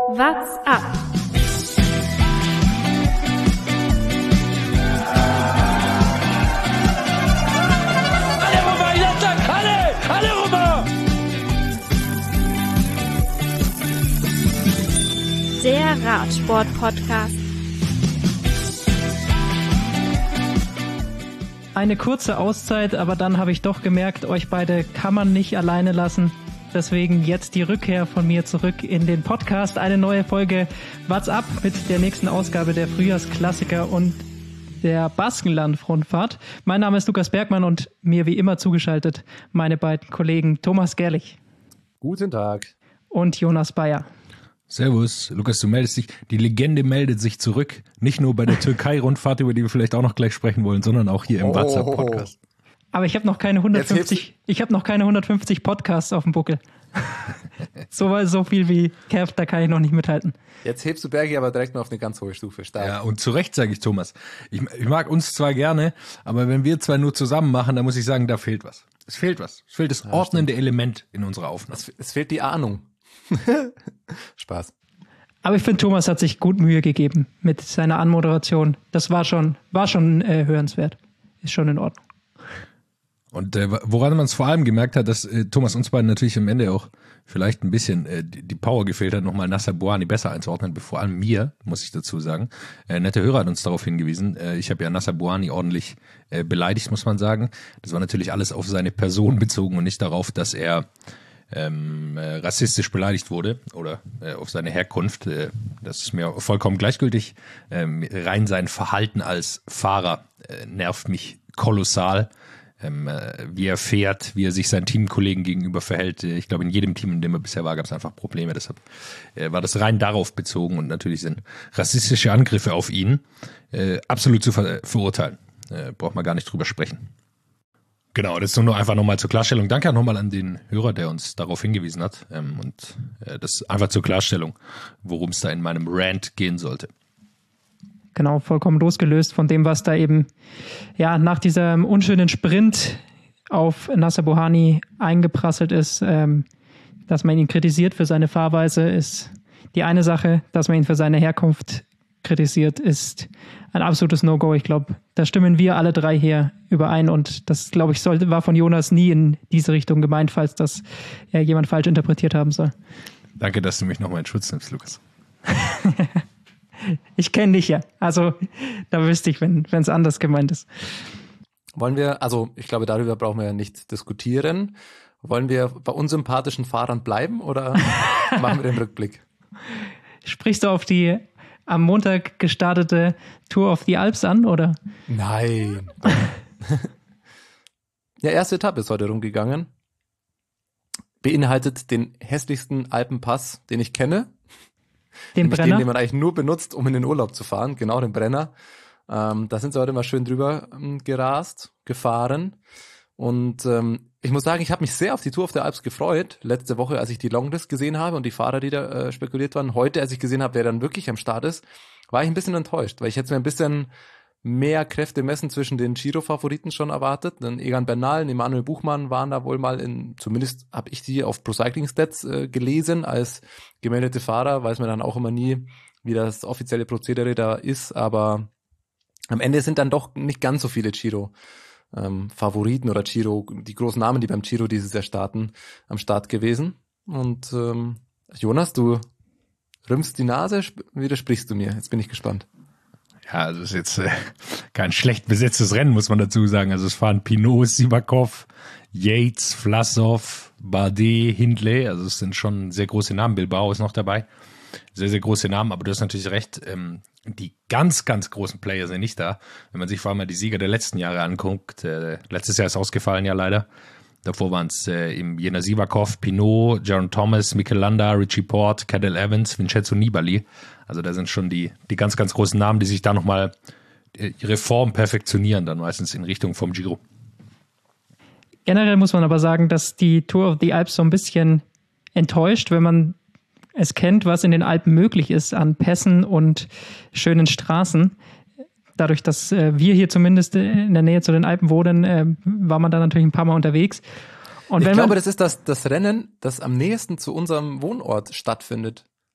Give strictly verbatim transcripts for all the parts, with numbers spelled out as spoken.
What's up? Alle rüber, Jattak, alle, alle rüber! Der Radsport-Podcast. Eine kurze Auszeit, aber dann habe ich doch gemerkt, euch beide kann man nicht alleine lassen. Deswegen jetzt die Rückkehr von mir zurück in den Podcast. Eine neue Folge What's Up mit der nächsten Ausgabe der Frühjahrsklassiker und der Baskenland-Rundfahrt. Mein Name ist Lukas Bergmann und mir wie immer zugeschaltet meine beiden Kollegen Thomas Gerlich. Guten Tag. Und Jonas Bayer. Servus, Lukas, du meldest dich. Die Legende meldet sich zurück. Nicht nur bei der Türkei-Rundfahrt, über die wir vielleicht auch noch gleich sprechen wollen, sondern auch hier im Oh. WhatsApp-Podcast. Aber ich habe noch keine hundertfünfzig, ich habe noch keine hundertfünfzig Podcasts auf dem Buckel. so, so viel wie Kev, da kann ich noch nicht mithalten. Jetzt hebst du Bergi aber direkt mal auf eine ganz hohe Stufe. Stark. Ja, und zu Recht sage ich, Thomas. Ich, ich mag uns zwar gerne, aber wenn wir zwei nur zusammen machen, dann muss ich sagen, da fehlt was. Es fehlt was. Es fehlt das Ja, ordnende Element in unserer Aufnahme. Es, es fehlt die Ahnung. Spaß. Aber ich finde, Thomas hat sich gut Mühe gegeben mit seiner Anmoderation. Das war schon, war schon äh, hörenswert. Ist schon in Ordnung. Und äh, woran man es vor allem gemerkt hat, dass äh, Thomas uns beiden natürlich am Ende auch vielleicht ein bisschen äh, die, die Power gefehlt hat, nochmal Nacer Bouhanni besser einzuordnen, vor allem mir, muss ich dazu sagen. Äh, nette Hörer hat uns darauf hingewiesen. Äh, ich habe ja Nacer Bouhanni ordentlich äh, beleidigt, muss man sagen. Das war natürlich alles auf seine Person bezogen und nicht darauf, dass er ähm, äh, rassistisch beleidigt wurde oder äh, auf seine Herkunft. Äh, das ist mir vollkommen gleichgültig. Ähm, rein sein Verhalten als Fahrer äh, nervt mich kolossal. Ähm, wie er fährt, wie er sich seinen Teamkollegen gegenüber verhält. Ich glaube, in jedem Team, in dem er bisher war, gab es einfach Probleme. Deshalb äh, war das rein darauf bezogen und natürlich sind rassistische Angriffe auf ihn äh, absolut zu ver- verurteilen. Äh, braucht man gar nicht drüber sprechen. Genau, das ist nur einfach nochmal zur Klarstellung. Danke auch nochmal an den Hörer, der uns darauf hingewiesen hat. Ähm, und äh, das einfach zur Klarstellung, worum es da in meinem Rant gehen sollte. Genau, vollkommen losgelöst von dem, was da eben ja nach diesem unschönen Sprint auf Nacer Bouhanni eingeprasselt ist. Ähm, dass man ihn kritisiert für seine Fahrweise, ist die eine Sache. Dass man ihn für seine Herkunft kritisiert, ist ein absolutes No-Go. Ich glaube, da stimmen wir alle drei hier überein. Und das, glaube ich, sollte, war von Jonas nie in diese Richtung gemeint, falls das ja, jemand falsch interpretiert haben soll. Danke, dass du mich nochmal in Schutz nimmst, Lukas. Ich kenne dich ja. Also da wüsste ich, wenn es anders gemeint ist. Wollen wir, also ich glaube, darüber brauchen wir ja nicht diskutieren. Wollen wir bei unsympathischen Fahrern bleiben oder machen wir den Rückblick? Sprichst du auf die am Montag gestartete Tour of the Alps an, oder? Nein. Ja, erste Etappe ist heute rumgegangen. Beinhaltet den hässlichsten Alpenpass, den ich kenne. Den Nämlich Brenner? Den, den man eigentlich nur benutzt, um in den Urlaub zu fahren. Genau, den Brenner. Ähm, da sind sie heute mal schön drüber ähm, gerast, gefahren. Und ähm, ich muss sagen, ich habe mich sehr auf die Tour of the Alps gefreut. Letzte Woche, als ich die Longlist gesehen habe und die Fahrer, die da äh, spekuliert waren. Heute, als ich gesehen habe, wer dann wirklich am Start ist, war ich ein bisschen enttäuscht. Weil ich hätte mir ein bisschen mehr Kräfte messen zwischen den Giro-Favoriten schon erwartet. Dann Egan Bernal und Emanuel Buchmann waren da wohl mal in, zumindest habe ich die auf Pro Cycling Stats äh, gelesen als gemeldete Fahrer, weiß man dann auch immer nie, wie das offizielle Prozedere da ist, aber am Ende sind dann doch nicht ganz so viele Giro ähm, Favoriten oder Giro, die großen Namen, die beim Giro dieses Jahr starten, am Start gewesen. Und ähm, Jonas, du rümpfst die Nase, widersprichst du mir? Jetzt bin ich gespannt. Ja, also es ist jetzt äh, kein schlecht besetztes Rennen, muss man dazu sagen. Also es fahren Pinot, Sivakov, Yates, Vlasov, Bardet, Hindley. Also es sind schon sehr große Namen. Bilbao ist noch dabei. Sehr, sehr große Namen. Aber du hast natürlich recht, ähm, die ganz, ganz großen Player sind nicht da. Wenn man sich vor allem mal die Sieger der letzten Jahre anguckt. Äh, letztes Jahr ist ausgefallen, ja leider. Davor waren es äh, im Jena Sivakov, Pinot, Jaron Thomas, Mikel Landa, Richie Porte, Cadel Evans, Vincenzo Nibali. Also da sind schon die, die ganz, ganz großen Namen, die sich da nochmal ihre Form perfektionieren, dann meistens in Richtung vom Giro. Generell muss man aber sagen, dass die Tour of the Alps so ein bisschen enttäuscht, wenn man es kennt, was in den Alpen möglich ist an Pässen und schönen Straßen. Dadurch, dass äh, wir hier zumindest in der Nähe zu den Alpen wohnen, äh, war man da natürlich ein paar Mal unterwegs. Und ich wenn glaube, man, das ist das, das Rennen, das am nächsten zu unserem Wohnort stattfindet.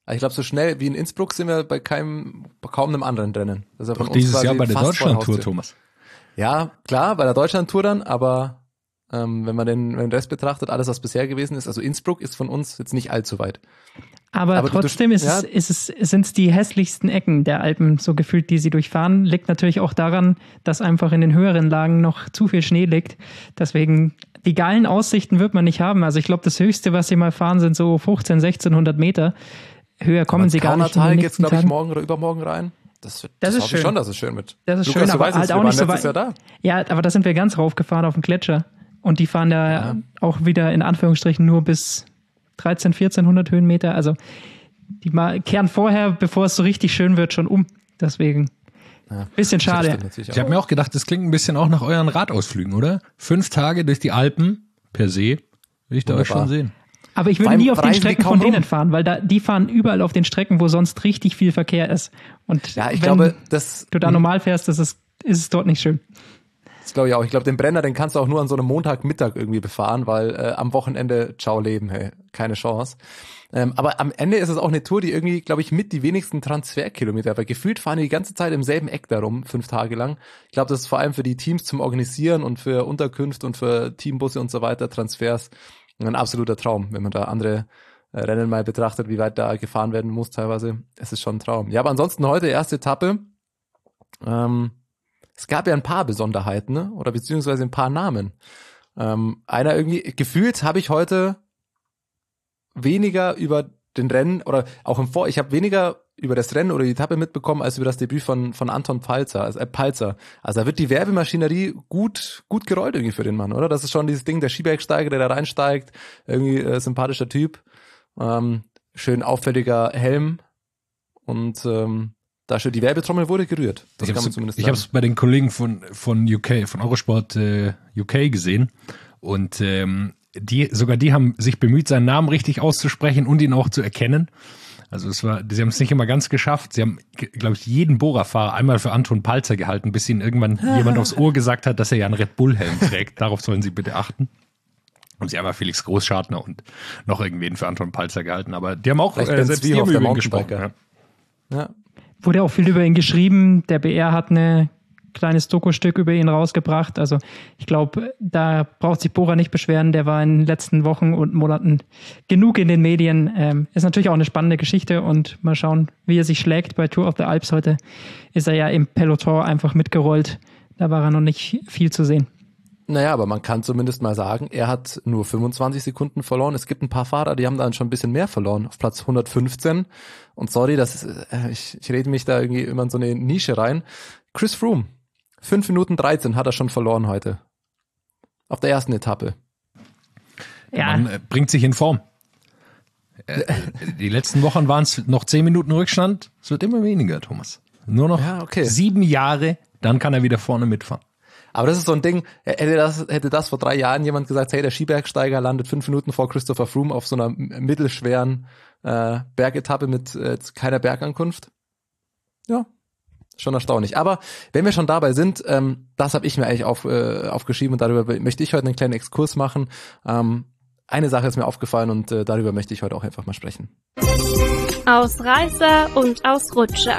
Also ich glaube, so schnell wie in Innsbruck sind wir bei keinem, bei kaum einem anderen Rennen. Das ist ja von Doch uns dieses quasi Jahr bei der fast vor Deutschlandtour, Haustür. Thomas. Ja, klar, bei der Deutschlandtour dann, aber ähm, wenn man den, wenn den Rest betrachtet, alles, was bisher gewesen ist, also Innsbruck ist von uns jetzt nicht allzu weit. Aber, Aber du- trotzdem du- ist ja. es, ist es, sind es die hässlichsten Ecken der Alpen, so gefühlt, die sie durchfahren. Liegt natürlich auch daran, dass einfach in den höheren Lagen noch zu viel Schnee liegt. Deswegen, die geilen Aussichten wird man nicht haben. Also ich glaube, das Höchste, was sie mal fahren, sind so fünfzehn, sechzehnhundert Meter. Höher kommen sie gar nicht in den Kaunertal geht's, nächsten glaube ich, Tagen. morgen oder übermorgen rein. Das, wird, Das das, ist hoffe ich schön. schon, dass es schön wird. Das ist Lukas, schön, du aber weißt halt es, wir auch waren nicht so letztes weit. Jahr da. Ja, aber da sind wir ganz raufgefahren auf dem Gletscher. Und die fahren da Ja. auch wieder in Anführungsstrichen nur bis dreizehn, vierzehnhundert Höhenmeter. Also die mal kehren vorher, bevor es so richtig schön wird, schon um. Deswegen Ja. bisschen Das schade. stimmt natürlich Ich habe auch. mir auch gedacht, das klingt ein bisschen auch nach euren Radausflügen, oder? Fünf Tage durch die Alpen per se, will ich da euch Wunderbar. schon sehen. Aber ich würde Beim nie auf den Reisen wie Strecken kaum von denen rum. fahren, weil da die fahren überall auf den Strecken, wo sonst richtig viel Verkehr ist. Und Ja, ich wenn glaube, das, du da normal fährst, ist es, ist es dort nicht schön. das glaube ich auch. Ich glaube, den Brenner, den kannst du auch nur an so einem Montagmittag irgendwie befahren, weil äh, am Wochenende, ciao Leben, hey, keine Chance. Ähm, aber am Ende ist es auch eine Tour, die irgendwie, glaube ich, mit die wenigsten Transferkilometer, weil gefühlt fahren die die ganze Zeit im selben Eck darum, fünf Tage lang. Ich glaube, das ist vor allem für die Teams zum Organisieren und für Unterkünfte und für Teambusse und so weiter, Transfers, ein absoluter Traum, wenn man da andere äh, Rennen mal betrachtet, wie weit da gefahren werden muss teilweise. Es ist schon ein Traum. Ja, aber ansonsten heute erste Etappe. Ähm, es gab ja ein paar Besonderheiten, ne? Oder beziehungsweise ein paar Namen. Ähm, einer irgendwie, gefühlt habe ich heute weniger über den Rennen oder auch im Vor, ich habe weniger über das Rennen oder die Etappe mitbekommen, als über das Debüt von von Anton Palzer, also äh, Palzer. Also da wird die Werbemaschinerie gut gut gerollt irgendwie für den Mann, oder? Das ist schon dieses Ding, der Skibergsteiger, der da reinsteigt, irgendwie äh, sympathischer Typ, ähm, schön auffälliger Helm und ähm, da schon die Werbetrommel wurde gerührt. Das Ich kann man hab's, zumindest ich sagen. habe es bei den Kollegen von von U K, von Eurosport äh, U K gesehen und ähm, die sogar die haben sich bemüht, seinen Namen richtig auszusprechen und ihn auch zu erkennen. Also es war, sie haben es nicht immer ganz geschafft. Sie haben, glaube ich, jeden Bohrerfahrer einmal für Anton Palzer gehalten, bis ihnen irgendwann jemand aufs Ohr gesagt hat, dass er ja einen Red Bull-Helm trägt. Darauf sollen sie bitte achten. Und sie haben ja Felix Großschartner und noch irgendwen für Anton Palzer gehalten. Aber die haben auch Vielleicht äh, Ben selbst die Zwiehoff, haben der über ihn gesprochen. Mountainbiker. Ja. Ja. Wurde auch viel über ihn geschrieben. Der B R hat eine kleines Doku-Stück über ihn rausgebracht. Also ich glaube, da braucht sich Bora nicht beschweren. Der war in den letzten Wochen und Monaten genug in den Medien. Ähm, ist natürlich auch eine spannende Geschichte und mal schauen, wie er sich schlägt bei Tour of the Alps. Heute ist er ja im Peloton einfach mitgerollt. Da war er noch nicht viel zu sehen. Naja, aber man kann zumindest mal sagen, er hat nur fünfundzwanzig Sekunden verloren. Es gibt ein paar Fahrer, die haben dann schon ein bisschen mehr verloren, auf Platz hundertfünfzehn. Und sorry, das ist, äh, ich, ich rede mich da irgendwie immer in so eine Nische rein. Chris Froome, fünf Minuten dreizehn hat er schon verloren heute. Auf der ersten Etappe. Ja, Man äh, bringt sich in Form. Äh, die letzten Wochen waren es noch zehn Minuten Rückstand. Es wird immer weniger, Thomas. Nur noch Ja, okay. sieben Jahre, dann kann er wieder vorne mitfahren. Aber das ist so ein Ding, hätte das, hätte das vor drei Jahren jemand gesagt, hey, der Skibergsteiger landet fünf Minuten vor Christopher Froome auf so einer mittelschweren äh, Bergetappe mit äh, keiner Bergankunft. Ja, schon erstaunlich. Aber wenn wir schon dabei sind, ähm, das habe ich mir eigentlich auf, äh, aufgeschrieben und darüber möchte ich heute einen kleinen Exkurs machen. Ähm, eine Sache ist mir aufgefallen und äh, darüber möchte ich heute auch einfach mal sprechen. Ausreißer und Ausrutscher.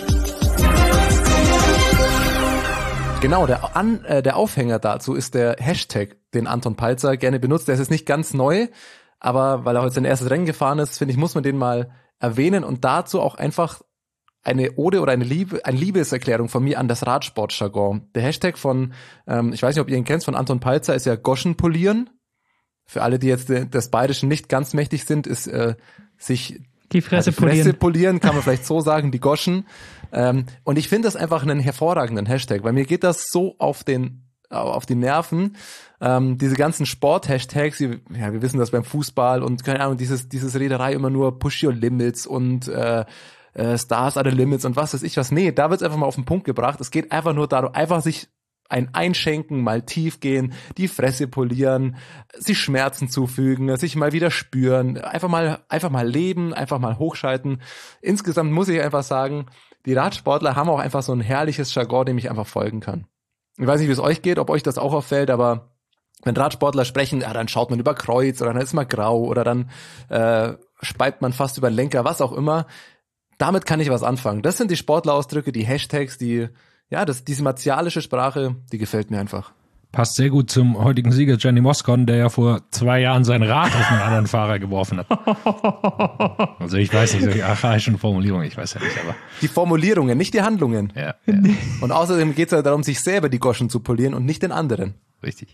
Genau, der, An, äh, der Aufhänger dazu ist der Hashtag, den Anton Palzer gerne benutzt. Der ist jetzt nicht ganz neu, aber weil er heute sein erstes Rennen gefahren ist, finde ich, muss man den mal erwähnen und dazu auch einfach eine Ode oder eine Liebe, eine Liebeserklärung von mir an das Radsportjargon. Der Hashtag von, ähm, ich weiß nicht, ob ihr ihn kennt, von Anton Palzer ist ja Goschen polieren. Für alle, die jetzt äh, des Bayerischen nicht ganz mächtig sind, ist äh, sich die Fresse ja, die Fresse polieren. polieren, kann man vielleicht so sagen, die Goschen. Ähm, und ich finde das einfach einen hervorragenden Hashtag, weil mir geht das so auf den auf die Nerven. Ähm, diese ganzen Sport-Hashtags, ja, wir wissen das beim Fußball und keine Ahnung, dieses dieses Rederei immer nur Push Your Limits und äh, äh, Stars are the Limits und was weiß ich was. Nee, da wird's einfach mal auf den Punkt gebracht. Es geht einfach nur darum, einfach sich ein Einschenken, mal tief gehen, die Fresse polieren, sich Schmerzen zufügen, sich mal wieder spüren, einfach mal, einfach mal leben, einfach mal hochschalten. Insgesamt muss ich einfach sagen, die Radsportler haben auch einfach so ein herrliches Jargon, dem ich einfach folgen kann. Ich weiß nicht, wie es euch geht, ob euch das auch auffällt, aber wenn Radsportler sprechen, ja, dann schaut man über Kreuz oder dann ist man grau oder dann äh, speibt man fast über den Lenker, was auch immer. Damit kann ich was anfangen. Das sind die Sportlerausdrücke, die Hashtags, die, ja, das, diese martialische Sprache, die gefällt mir einfach. Passt sehr gut zum heutigen Sieger Gianni Moscon, der ja vor zwei Jahren sein Rad auf einen anderen Fahrer geworfen hat. Also ich weiß nicht, solche archaischen Formulierungen, ich weiß ja nicht, aber... Die Formulierungen, nicht die Handlungen. Ja, ja. Und außerdem geht es ja darum, sich selber die Goschen zu polieren und nicht den anderen. Richtig.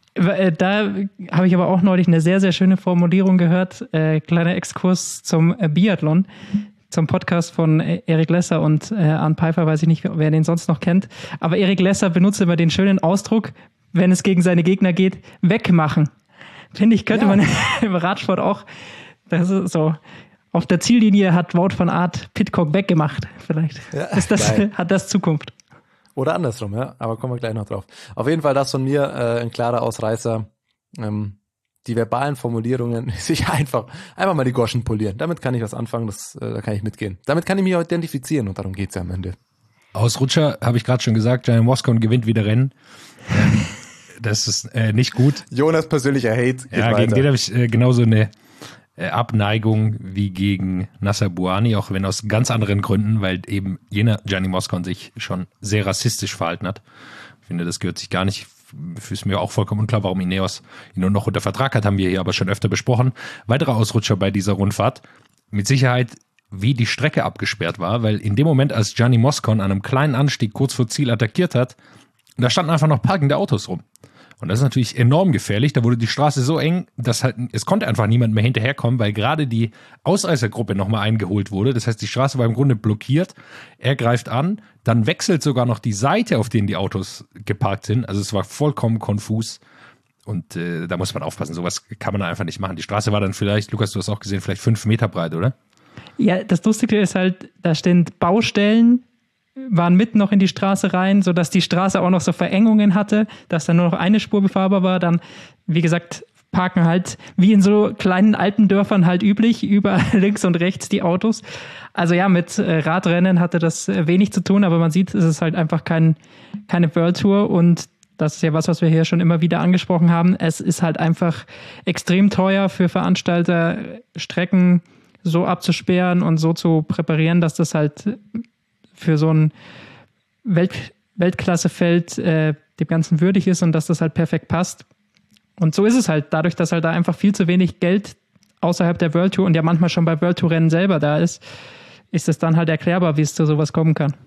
Da habe ich aber auch neulich eine sehr, sehr schöne Formulierung gehört. Äh, kleiner Exkurs zum äh, Biathlon, zum Podcast von äh, Erik Lesser und äh, Arne Pfeiffer, weiß ich nicht, wer den sonst noch kennt. Aber Erik Lesser benutzt immer den schönen Ausdruck, wenn es gegen seine Gegner geht, wegmachen. Finde ich, könnte ja. man im Radsport auch, das ist so, auf der Ziellinie hat Wout van Aert Pidcock weggemacht. Vielleicht ja, ist das, hat das Zukunft. Oder andersrum, ja, aber kommen wir gleich noch drauf. Auf jeden Fall das von mir äh, ein klarer Ausreißer. Ähm, die verbalen Formulierungen, sich einfach, einfach mal die Goschen polieren. Damit kann ich was anfangen, das, äh, da kann ich mitgehen. Damit kann ich mich auch identifizieren und darum geht's ja am Ende. Ausrutscher, habe ich gerade schon gesagt, Gianni Moscon gewinnt wieder Rennen. Ähm, das ist äh, nicht gut. Jonas persönlicher Hate geht Ja, weiter. gegen den habe ich äh, genauso eine äh, Abneigung wie gegen Nacer Bouhanni, auch wenn aus ganz anderen Gründen, weil eben jener Gianni Moscon sich schon sehr rassistisch verhalten hat. Ich finde, das gehört sich gar nicht. Ist mir auch vollkommen unklar, warum Ineos ihn nur noch unter Vertrag hat, haben wir hier aber schon öfter besprochen. Weitere Ausrutscher bei dieser Rundfahrt. Mit Sicherheit, wie die Strecke abgesperrt war, weil in dem Moment, als Gianni Moscon an einem kleinen Anstieg kurz vor Ziel attackiert hat, da standen einfach noch parkende Autos rum. Und das ist natürlich enorm gefährlich. Da wurde die Straße so eng, dass halt, es konnte einfach niemand mehr hinterherkommen, weil gerade die Ausreißergruppe nochmal eingeholt wurde. Das heißt, die Straße war im Grunde blockiert. Er greift an, dann wechselt sogar noch die Seite, auf denen die Autos geparkt sind. Also es war vollkommen konfus. Und äh, da muss man aufpassen. Sowas kann man einfach nicht machen. Die Straße war dann vielleicht, Lukas, du hast auch gesehen, vielleicht fünf Meter breit, oder? Ja, das Lustige ist halt, da stehen Baustellen, waren mitten noch in die Straße rein, sodass die Straße auch noch so Verengungen hatte, dass dann nur noch eine Spur befahrbar war. Dann, wie gesagt, parken halt wie in so kleinen Alpendörfern halt üblich, überall links und rechts die Autos. Also ja, mit Radrennen hatte das wenig zu tun, aber man sieht, es ist halt einfach kein, keine World Tour und das ist ja was, was wir hier schon immer wieder angesprochen haben. Es ist halt einfach extrem teuer für Veranstalter, Strecken so abzusperren und so zu präparieren, dass das halt für so ein Welt, Weltklassefeld äh, dem Ganzen würdig ist und dass das halt perfekt passt. Und so ist es halt, dadurch, dass halt da einfach viel zu wenig Geld außerhalb der World Tour und ja manchmal schon bei World Tour Rennen selber da ist, ist es dann halt erklärbar, wie es zu sowas kommen kann.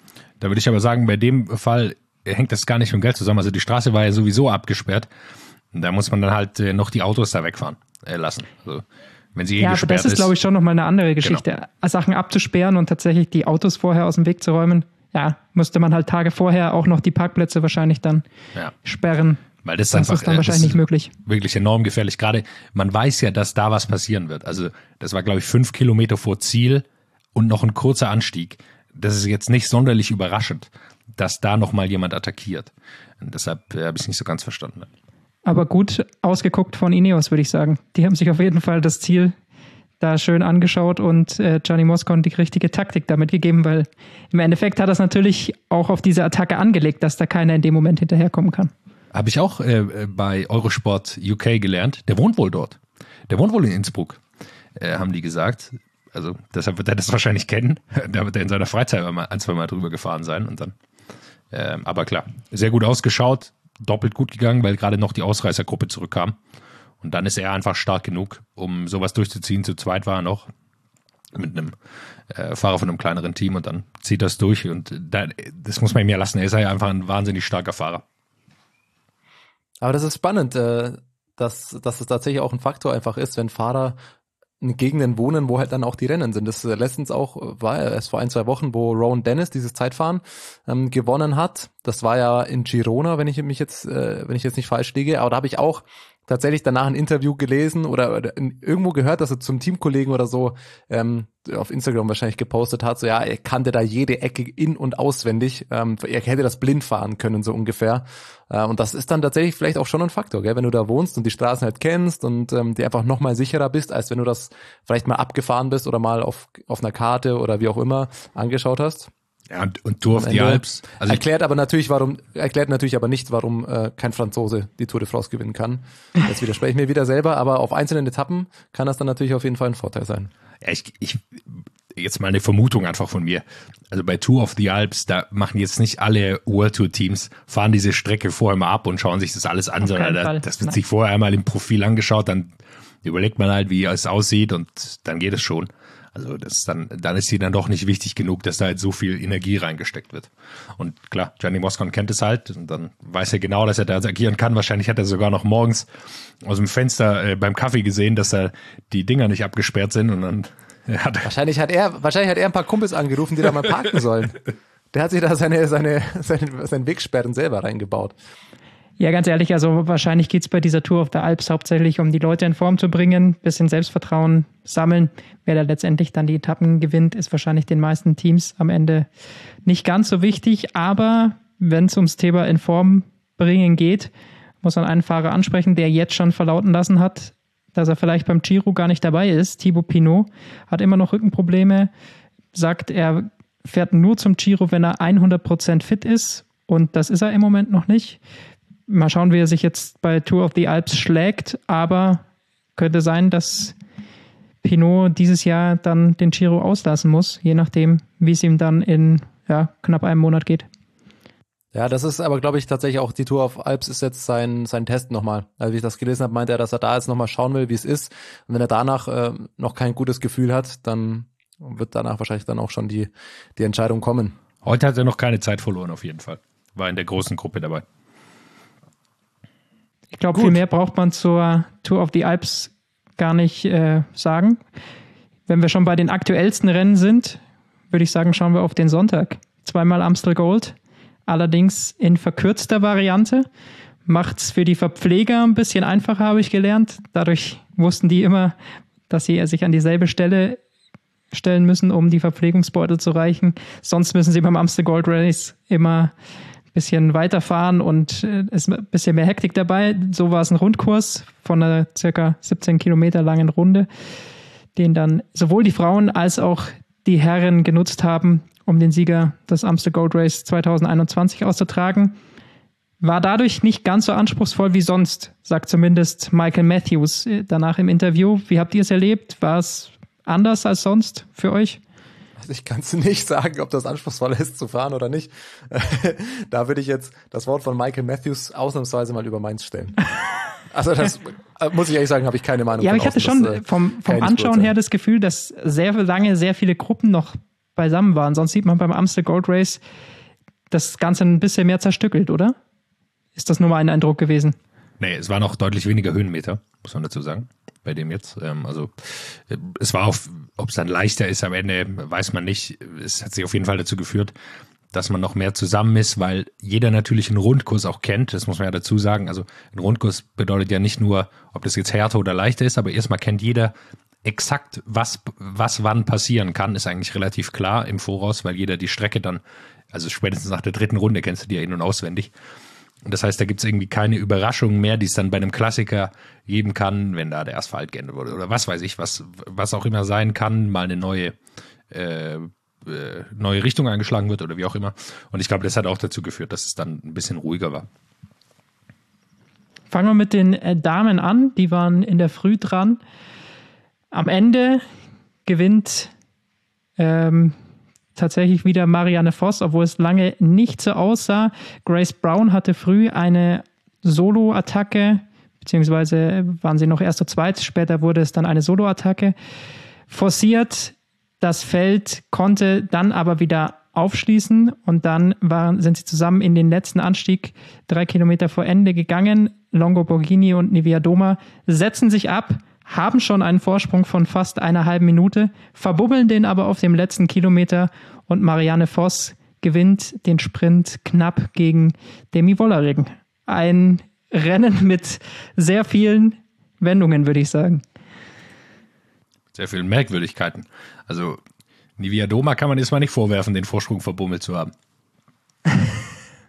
Da würde ich aber sagen, bei dem Fall hängt das gar nicht mit dem Geld zusammen. Also die Straße war ja sowieso abgesperrt. Und da muss man dann halt äh, noch die Autos da wegfahren äh, lassen. Also wenn sie eh ja, aber gesperrt das ist, ist, glaube ich, schon nochmal eine andere Geschichte. Genau. Sachen abzusperren und tatsächlich die Autos vorher aus dem Weg zu räumen, ja, müsste man halt Tage vorher auch noch die Parkplätze wahrscheinlich dann ja. sperren. Weil das, das einfach, ist dann wahrscheinlich nicht möglich. Wirklich enorm gefährlich. Gerade man weiß ja, dass da was passieren wird. Also das war, glaube ich, fünf Kilometer vor Ziel und noch ein kurzer Anstieg. Das ist jetzt nicht sonderlich überraschend, dass da nochmal jemand attackiert. Und deshalb äh, habe ich es nicht so ganz verstanden. Aber gut ausgeguckt von Ineos, würde ich sagen. Die haben sich auf jeden Fall das Ziel da schön angeschaut und äh, Gianni Moscon die richtige Taktik damit gegeben, weil im Endeffekt hat er es natürlich auch auf diese Attacke angelegt, dass da keiner in dem Moment hinterherkommen kann. Habe ich auch äh, bei Eurosport U K gelernt. Der wohnt wohl dort. Der wohnt wohl in Innsbruck, äh, haben die gesagt. Also deshalb wird er das wahrscheinlich kennen. Da wird er in seiner Freizeit mal ein, zwei Mal drüber gefahren sein. Und dann. Äh, aber klar, sehr gut ausgeschaut, doppelt gut gegangen, weil gerade noch die Ausreißergruppe zurückkam. Und dann ist er einfach stark genug, um sowas durchzuziehen. Zu zweit war er noch mit einem äh, Fahrer von einem kleineren Team und dann zieht das durch. Und da, das muss man ihm ja lassen. Er ist ja einfach ein wahnsinnig starker Fahrer. Aber das ist spannend, äh, dass, dass es tatsächlich auch ein Faktor einfach ist, wenn Fahrer in Gegenden wohnen, wo halt dann auch die Rennen sind. Das äh, letztens auch war erst vor ein, zwei Wochen, wo Rowan Dennis dieses Zeitfahren ähm, gewonnen hat. Das war ja in Girona, wenn ich mich jetzt, äh, wenn ich jetzt nicht falsch liege. Aber da habe ich auch tatsächlich danach ein Interview gelesen oder, oder in, irgendwo gehört, dass er zum Teamkollegen oder so ähm, auf Instagram wahrscheinlich gepostet hat, so ja, er kannte da jede Ecke in- und auswendig, ähm, er hätte das blind fahren können, so ungefähr. Äh, und das ist dann tatsächlich vielleicht auch schon ein Faktor, gell? Wenn du da wohnst und die Straßen halt kennst und ähm, dir einfach nochmal sicherer bist, als wenn du das vielleicht mal abgefahren bist oder mal auf, auf einer Karte oder wie auch immer angeschaut hast. Ja, und, und Tour of the Alps. Also erklärt aber natürlich, warum, erklärt natürlich aber nicht, warum äh, kein Franzose die Tour de France gewinnen kann. Das widerspreche ich mir wieder selber, aber auf einzelnen Etappen kann das dann natürlich auf jeden Fall ein Vorteil sein. Ja, ich, ich jetzt mal eine Vermutung einfach von mir. Also bei Tour of the Alps, da machen jetzt nicht alle World Tour Teams, fahren diese Strecke vorher mal ab und schauen sich das alles an, sondern da, das wird Nein. sich vorher einmal im Profil angeschaut, dann überlegt man halt, wie es aussieht und dann geht es schon. Also das dann, dann ist sie dann doch nicht wichtig genug, dass da halt so viel Energie reingesteckt wird. Und klar, Gianni Moscon kennt es halt und dann weiß er genau, dass er da agieren kann. Wahrscheinlich hat er sogar noch morgens aus dem Fenster äh, beim Kaffee gesehen, dass da die Dinger nicht abgesperrt sind und dann hat er wahrscheinlich hat er wahrscheinlich hat er ein paar Kumpels angerufen, die da mal parken sollen. Der hat sich da seine seine seine seinen Wegsperren selber reingebaut. Ja, ganz ehrlich, also wahrscheinlich geht's bei dieser Tour of the Alps hauptsächlich um die Leute in Form zu bringen, bisschen Selbstvertrauen sammeln. Wer da letztendlich dann die Etappen gewinnt, ist wahrscheinlich den meisten Teams am Ende nicht ganz so wichtig. Aber wenn es ums Thema in Form bringen geht, muss man einen Fahrer ansprechen, der jetzt schon verlauten lassen hat, dass er vielleicht beim Giro gar nicht dabei ist. Thibaut Pinot hat immer noch Rückenprobleme, sagt, er fährt nur zum Giro, wenn er hundert Prozent fit ist. Und das ist er im Moment noch nicht. Mal schauen, wie er sich jetzt bei Tour of the Alps schlägt, aber könnte sein, dass Pinot dieses Jahr dann den Giro auslassen muss, je nachdem, wie es ihm dann in ja, knapp einem Monat geht. Ja, das ist aber, glaube ich, tatsächlich auch die Tour of Alps ist jetzt sein sein Test nochmal. Also wie ich das gelesen habe, meinte er, dass er da jetzt nochmal schauen will, wie es ist. Und wenn er danach äh, noch kein gutes Gefühl hat, dann wird danach wahrscheinlich dann auch schon die die Entscheidung kommen. Heute hat er noch keine Zeit verloren, auf jeden Fall. War in der großen Gruppe dabei. Ich glaube, viel mehr braucht man zur Tour of the Alps gar nicht äh, sagen. Wenn wir schon bei den aktuellsten Rennen sind, würde ich sagen, schauen wir auf den Sonntag. Zweimal Amstel Gold, allerdings in verkürzter Variante. Macht's für die Verpfleger ein bisschen einfacher, habe ich gelernt. Dadurch wussten die immer, dass sie sich an dieselbe Stelle stellen müssen, um die Verpflegungsbeutel zu reichen. Sonst müssen sie beim Amstel Gold Race immer bisschen weiterfahren und äh, ist ein bisschen mehr Hektik dabei. So war es ein Rundkurs von einer circa siebzehn Kilometer langen Runde, den dann sowohl die Frauen als auch die Herren genutzt haben, um den Sieger des Amstel Gold Race zwanzig einundzwanzig auszutragen. War dadurch nicht ganz so anspruchsvoll wie sonst, sagt zumindest Michael Matthews danach im Interview. Wie habt ihr es erlebt? War es anders als sonst für euch? Ich kann es nicht sagen, ob das anspruchsvoll ist zu fahren oder nicht. Da würde ich jetzt das Wort von Michael Matthews ausnahmsweise mal über meins stellen. Also das muss ich ehrlich sagen, habe ich keine Meinung. Ja, aber ich hatte schon das, vom, vom Anschauen her das Gefühl, dass sehr lange sehr viele Gruppen noch beisammen waren. Sonst sieht man beim Amstel Gold Race das Ganze ein bisschen mehr zerstückelt, oder? Ist das nur mal ein Eindruck gewesen? Nee, es waren auch deutlich weniger Höhenmeter, muss man dazu sagen, bei dem jetzt. Also es war auch, ob es dann leichter ist am Ende, weiß man nicht. Es hat sich auf jeden Fall dazu geführt, dass man noch mehr zusammen ist, weil jeder natürlich einen Rundkurs auch kennt. Das muss man ja dazu sagen. Also ein Rundkurs bedeutet ja nicht nur, ob das jetzt härter oder leichter ist, aber erstmal kennt jeder exakt, was, was wann passieren kann, ist eigentlich relativ klar im Voraus, weil jeder die Strecke dann, also spätestens nach der dritten Runde kennst du die ja in- und auswendig. Und das heißt, da gibt es irgendwie keine Überraschungen mehr, die es dann bei einem Klassiker geben kann, wenn da der Asphalt geändert wurde oder was weiß ich, was, was auch immer sein kann, mal eine neue, äh, äh, neue Richtung eingeschlagen wird oder wie auch immer. Und ich glaube, das hat auch dazu geführt, dass es dann ein bisschen ruhiger war. Fangen wir mit den äh, Damen an, die waren in der Früh dran. Am Ende gewinnt ähm, tatsächlich wieder Marianne Vos, obwohl es lange nicht so aussah. Grace Brown hatte früh eine Solo-Attacke, beziehungsweise waren sie noch erst zu zweit, später wurde es dann eine Solo-Attacke, forciert. Das Feld konnte dann aber wieder aufschließen und dann waren, sind sie zusammen in den letzten Anstieg drei Kilometer vor Ende gegangen. Longo Borghini und Niewiadoma setzen sich ab, haben schon einen Vorsprung von fast einer halben Minute, verbubbeln den aber auf dem letzten Kilometer und Marianne Vos gewinnt den Sprint knapp gegen Demi Wollering. Ein Rennen mit sehr vielen Wendungen, würde ich sagen. Sehr vielen Merkwürdigkeiten. Also Niewiadoma kann man erstmal nicht vorwerfen, den Vorsprung verbummelt zu haben.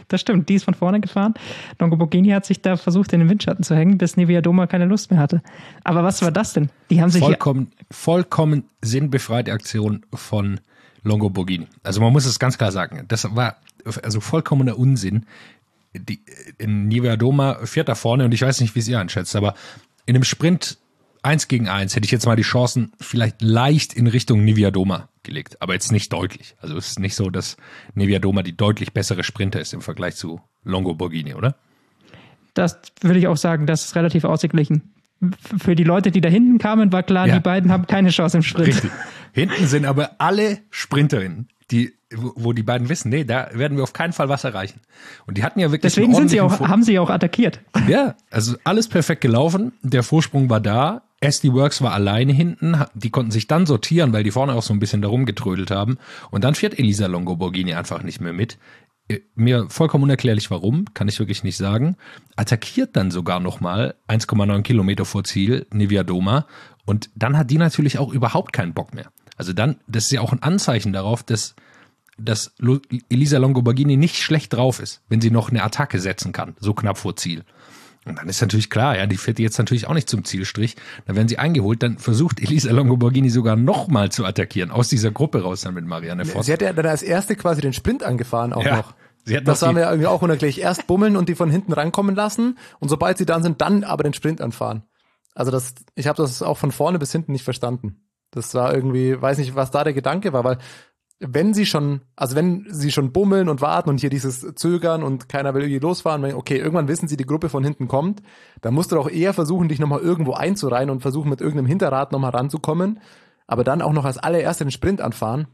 Das stimmt, die ist von vorne gefahren. Longo Borghini hat sich da versucht, in den Windschatten zu hängen, bis Niewiadoma keine Lust mehr hatte. Aber was war das denn? Die haben sich vollkommen, vollkommen sinnbefreite Aktion von Longo Borghini. Also man muss es ganz klar sagen, das war also vollkommener Unsinn. Die, in Niewiadoma fährt da vorne und ich weiß nicht, wie es ihr einschätzt, aber in einem Sprint eins gegen eins hätte ich jetzt mal die Chancen vielleicht leicht in Richtung Niewiadoma gelegt, aber jetzt nicht deutlich. Also es ist nicht so, dass Niewiadoma die deutlich bessere Sprinter ist im Vergleich zu Longo Borghini, oder? Das würde ich auch sagen, das ist relativ ausgeglichen. Für die Leute, die da hinten kamen, war klar, ja. Die beiden haben keine Chance im Sprint. Richtig. Hinten sind aber alle Sprinterinnen, die, wo die beiden wissen, nee, da werden wir auf keinen Fall was erreichen. Und die hatten ja wirklich. Deswegen sind sie auch, haben sie auch attackiert. Ja, also alles perfekt gelaufen. Der Vorsprung war da. S D Works war alleine hinten. Die konnten sich dann sortieren, weil die vorne auch so ein bisschen darum getrödelt haben. Und dann fährt Elisa Longo Borghini einfach nicht mehr mit. Mir vollkommen unerklärlich warum, kann ich wirklich nicht sagen. Attackiert dann sogar nochmal eins Komma neun Kilometer vor Ziel Niewiadoma. Und dann hat die natürlich auch überhaupt keinen Bock mehr. Also dann, das ist ja auch ein Anzeichen darauf, dass, dass Elisa Longo Borghini nicht schlecht drauf ist, wenn sie noch eine Attacke setzen kann, so knapp vor Ziel. Und dann ist natürlich klar, ja, die fährt jetzt natürlich auch nicht zum Zielstrich. Dann werden sie eingeholt, dann versucht Elisa Longo Borghini sogar nochmal zu attackieren, aus dieser Gruppe raus dann mit Marianne Vos. Sie hat ja dann als erste quasi den Sprint angefahren auch ja, noch. Sie hat das noch haben wir ja irgendwie auch unerklärlich. Erst bummeln und die von hinten rankommen lassen und sobald sie dann sind, dann aber den Sprint anfahren. Also das, ich habe das auch von vorne bis hinten nicht verstanden. Das war irgendwie, weiß nicht, was da der Gedanke war, weil wenn sie schon, also wenn sie schon bummeln und warten und hier dieses Zögern und keiner will irgendwie losfahren, wenn, okay, irgendwann wissen sie, die Gruppe von hinten kommt, dann musst du doch eher versuchen, dich nochmal irgendwo einzureihen und versuchen, mit irgendeinem Hinterrad nochmal ranzukommen, aber dann auch noch als allererste den Sprint anfahren.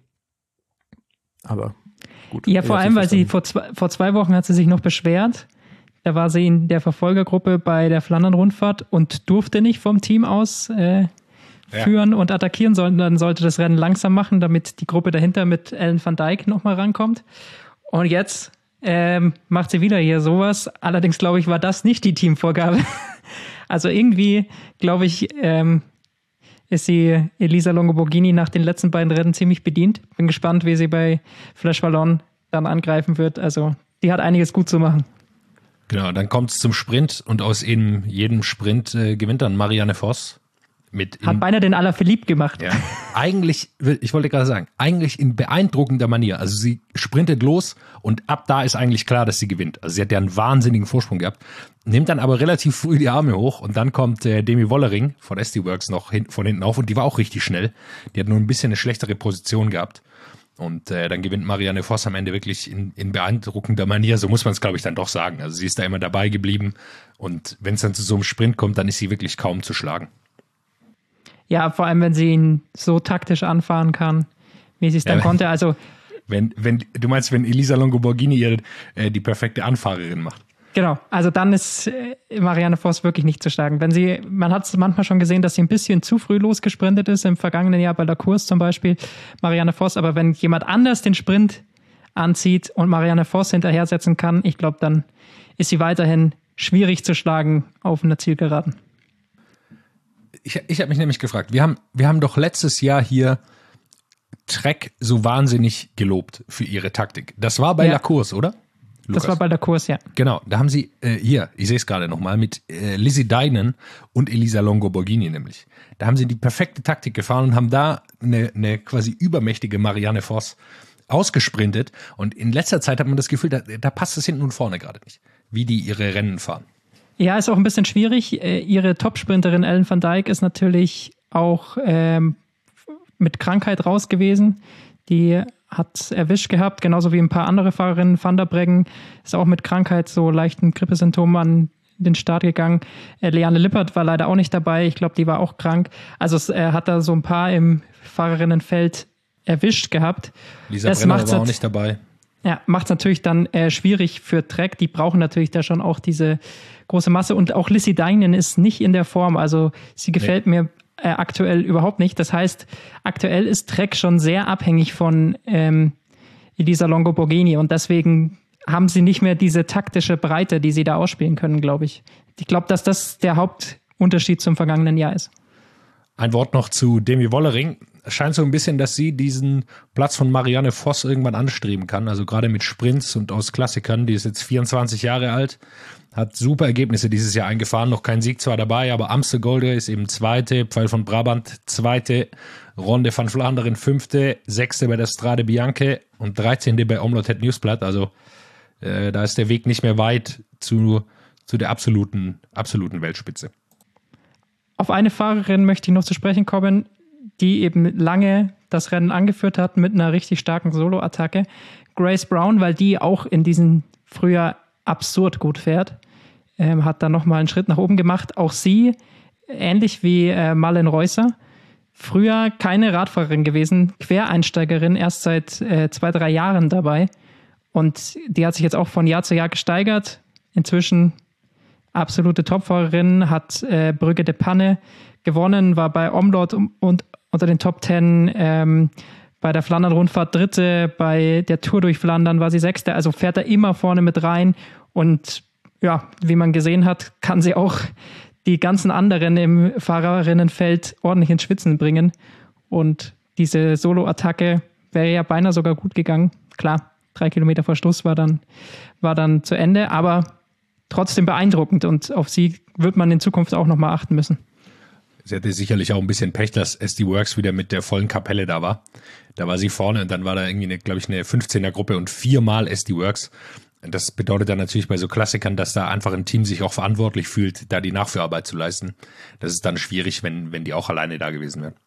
Aber gut. Ja, vor allem, weil sie vor zwei, vor zwei Wochen hat sie sich noch beschwert. Da war sie in der Verfolgergruppe bei der Flandern-Rundfahrt und durfte nicht vom Team aus äh, führen ja. und attackieren, sondern sollte das Rennen langsam machen, damit die Gruppe dahinter mit Ellen van Dijk nochmal rankommt. Und jetzt ähm, macht sie wieder hier sowas. Allerdings, glaube ich, war das nicht die Teamvorgabe. Also irgendwie, glaube ich, ähm, ist sie Elisa Longo Borghini nach den letzten beiden Rennen ziemlich bedient. Bin gespannt, wie sie bei Flèche Wallonne dann angreifen wird. Also die hat einiges gut zu machen. Genau, dann kommt es zum Sprint und aus jedem, jedem Sprint äh, gewinnt dann Marianne Vos. Mit Hat beinahe den Alaphilippe gemacht. Ja, eigentlich, ich wollte gerade sagen, eigentlich in beeindruckender Manier. Also sie sprintet los und ab da ist eigentlich klar, dass sie gewinnt. Also sie hat ja einen wahnsinnigen Vorsprung gehabt, nimmt dann aber relativ früh die Arme hoch und dann kommt äh, Demi Wollering von S D Works noch hin, von hinten auf und die war auch richtig schnell. Die hat nur ein bisschen eine schlechtere Position gehabt. Und äh, dann gewinnt Marianne Vos am Ende wirklich in, in beeindruckender Manier. So muss man es, glaube ich, dann doch sagen. Also sie ist da immer dabei geblieben und wenn es dann zu so einem Sprint kommt, dann ist sie wirklich kaum zu schlagen. Ja, vor allem, wenn sie ihn so taktisch anfahren kann, wie sie es dann ja, konnte. Also wenn, wenn du meinst, wenn Elisa Longo Borghini ihr äh, die perfekte Anfahrerin macht. Genau, also dann ist äh, Marianne Vos wirklich nicht zu schlagen. Wenn sie, man hat es manchmal schon gesehen, dass sie ein bisschen zu früh losgesprintet ist, im vergangenen Jahr bei der Kurs zum Beispiel, Marianne Vos. Aber wenn jemand anders den Sprint anzieht und Marianne Vos hinterher setzen kann, ich glaube, dann ist sie weiterhin schwierig zu schlagen auf einer Zielgeraden. Ich, ich habe mich nämlich gefragt, wir haben, wir haben doch letztes Jahr hier Trek so wahnsinnig gelobt für ihre Taktik. Das war bei ja. La Course, oder? Lukas? Das war bei der Kurs, ja. Genau, da haben sie, äh, hier, ich sehe es gerade nochmal, mit äh, Lizzie Deignan und Elisa Longo Borghini nämlich. Da haben sie die perfekte Taktik gefahren und haben da eine, eine quasi übermächtige Marianne Vos ausgesprintet. Und in letzter Zeit hat man das Gefühl, da, da passt es hinten und vorne gerade nicht, wie die ihre Rennen fahren. Ja, ist auch ein bisschen schwierig. Ihre Topsprinterin Ellen van Dijk ist natürlich auch ähm, mit Krankheit raus gewesen. Die hat erwischt gehabt, genauso wie ein paar andere Fahrerinnen. Van der Breggen ist auch mit Krankheit, so leichten Grippesymptomen an den Start gegangen. Äh, Leanne Lippert war leider auch nicht dabei. Ich glaube, die war auch krank. Also es äh, hat da so ein paar im Fahrerinnenfeld erwischt gehabt. Lisa das Brenner war auch nicht dabei. Ja, macht es natürlich dann äh, schwierig für Trek. Die brauchen natürlich da schon auch diese große Masse. Und auch Lizzie Deignan ist nicht in der Form. Also sie gefällt nee. mir äh, aktuell überhaupt nicht. Das heißt, aktuell ist Trek schon sehr abhängig von ähm, Elisa Longo Borghini. Und deswegen haben sie nicht mehr diese taktische Breite, die sie da ausspielen können, glaube ich. Ich glaube, dass das der Hauptunterschied zum vergangenen Jahr ist. Ein Wort noch zu Demi Wollering. es scheint so ein bisschen, dass sie diesen Platz von Marianne Vos irgendwann anstreben kann. Also gerade mit Sprints und aus Klassikern. Die ist jetzt vierundzwanzig Jahre alt, hat super Ergebnisse dieses Jahr eingefahren. Noch kein Sieg zwar dabei, aber Amstel Gold Race eben zweite, Pfeil von Brabant zweite, Ronde van Vlaanderen fünfte, sechste bei der Strade Bianche und dreizehnte bei Omloop Het Nieuwsblad. Also äh, da ist der Weg nicht mehr weit zu, zu der absoluten, absoluten Weltspitze. Auf eine Fahrerin möchte ich noch zu sprechen kommen, die eben lange das Rennen angeführt hat mit einer richtig starken Solo-Attacke. Grace Brown, weil die auch in diesem Frühjahr absurd gut fährt, ähm, hat dann nochmal einen Schritt nach oben gemacht. Auch sie, ähnlich wie äh, Malin Reusser, früher keine Radfahrerin gewesen, Quereinsteigerin, erst seit äh, zwei, drei Jahren dabei. Und die hat sich jetzt auch von Jahr zu Jahr gesteigert. Inzwischen absolute Topfahrerin, hat äh, Brügge de Panne gewonnen, war bei Omloop und, und unter den Top Ten, ähm, bei der Flandern-Rundfahrt Dritte, bei der Tour durch Flandern war sie Sechste, also fährt er immer vorne mit rein und ja, wie man gesehen hat, kann sie auch die ganzen anderen im Fahrerinnenfeld ordentlich ins Schwitzen bringen und diese Solo-Attacke wäre ja beinahe sogar gut gegangen. Klar, drei Kilometer vor Schluss war dann, war dann zu Ende, aber trotzdem beeindruckend und auf sie wird man in Zukunft auch nochmal achten müssen. Sie hatte sicherlich auch ein bisschen Pech, dass S D Works wieder mit der vollen Kapelle da war. Da war sie vorne und dann war da irgendwie, eine, glaube ich, eine fünfzehner-Gruppe und viermal S D Works. Das bedeutet dann natürlich bei so Klassikern, dass da einfach ein Team sich auch verantwortlich fühlt, da die Nachführarbeit zu leisten. Das ist dann schwierig, wenn, wenn die auch alleine da gewesen wären.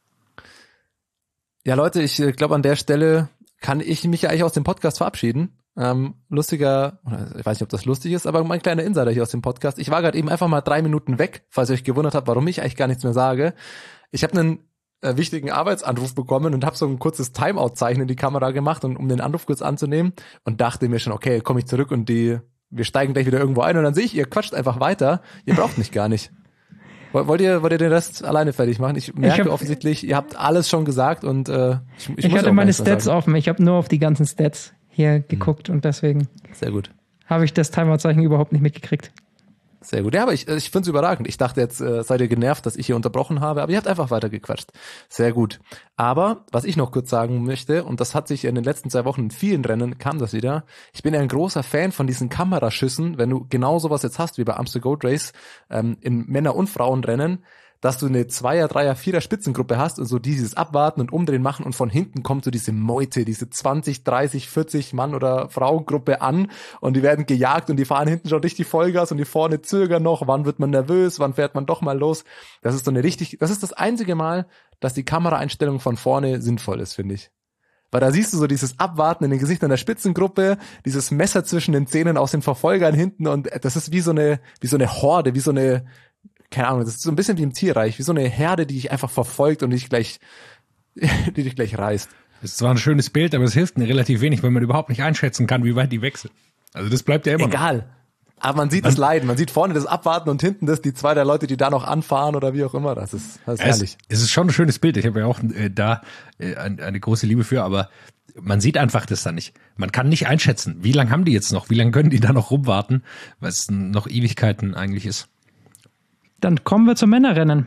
Ja, Leute, ich glaube, an der Stelle kann ich mich ja eigentlich aus dem Podcast verabschieden. Ähm, lustiger, ich weiß nicht, ob das lustig ist, aber mein kleiner Insider hier aus dem Podcast. Ich war gerade eben einfach mal drei Minuten weg, falls ihr euch gewundert habt, warum ich eigentlich gar nichts mehr sage. Ich habe einen äh, wichtigen Arbeitsanruf bekommen und habe so ein kurzes Timeout-Zeichen in die Kamera gemacht, und, um den Anruf kurz anzunehmen, und dachte mir schon, okay, komme ich zurück und die, wir steigen gleich wieder irgendwo ein, und dann sehe ich, ihr quatscht einfach weiter, ihr braucht mich gar nicht. Wollt ihr, wollt ihr den Rest alleine fertig machen? Ich merke ich hab, offensichtlich, ihr habt alles schon gesagt und äh, ich, ich, ich muss hatte meine Stats offen, ich habe nur auf die ganzen Stats hier geguckt mhm. und deswegen sehr gut. Habe ich das Timeout-Zeichen überhaupt nicht mitgekriegt. Sehr gut. Ja, aber ich, ich finde es überragend. Ich dachte jetzt, äh, seid ihr genervt, dass ich hier unterbrochen habe, aber ihr habt einfach weitergequatscht. Sehr gut. Aber was ich noch kurz sagen möchte, und das hat sich in den letzten zwei Wochen in vielen Rennen, kam das wieder, ich bin ja ein großer Fan von diesen Kameraschüssen, wenn du genau sowas jetzt hast wie bei Amstel Gold Race, ähm, in Männer- und Frauenrennen, dass du eine Zweier-, Dreier-, Vierer Spitzengruppe hast und so dieses Abwarten und Umdrehen machen, und von hinten kommt so diese Meute, diese zwanzig, dreißig, vierzig Mann- oder Frauengruppe an und die werden gejagt und die fahren hinten schon richtig Vollgas und die vorne zögern noch, wann wird man nervös, wann fährt man doch mal los. Das ist so eine richtig, das ist das einzige Mal, dass die Kameraeinstellung von vorne sinnvoll ist, finde ich. Weil da siehst du so dieses Abwarten in den Gesichtern der Spitzengruppe, dieses Messer zwischen den Zähnen aus den Verfolgern hinten, und das ist wie so eine, wie so eine Horde, wie so eine, keine Ahnung, das ist so ein bisschen wie im Tierreich, wie so eine Herde, die dich einfach verfolgt und dich gleich, die dich gleich reißt. Das ist zwar ein schönes Bild, aber es hilft mir relativ wenig, wenn man überhaupt nicht einschätzen kann, wie weit die weg sind. Also das bleibt ja immer egal. Noch. Aber man sieht das Leiden, man sieht vorne das Abwarten und hinten das, die zwei der Leute, die da noch anfahren oder wie auch immer. Das ist, das ist herrlich. Es, es ist schon ein schönes Bild. Ich habe ja auch äh, da äh, eine, eine große Liebe für, aber man sieht einfach das da nicht. Man kann nicht einschätzen, wie lange haben die jetzt noch, wie lange können die da noch rumwarten, weil es noch Ewigkeiten eigentlich ist. Dann kommen wir zum Männerrennen.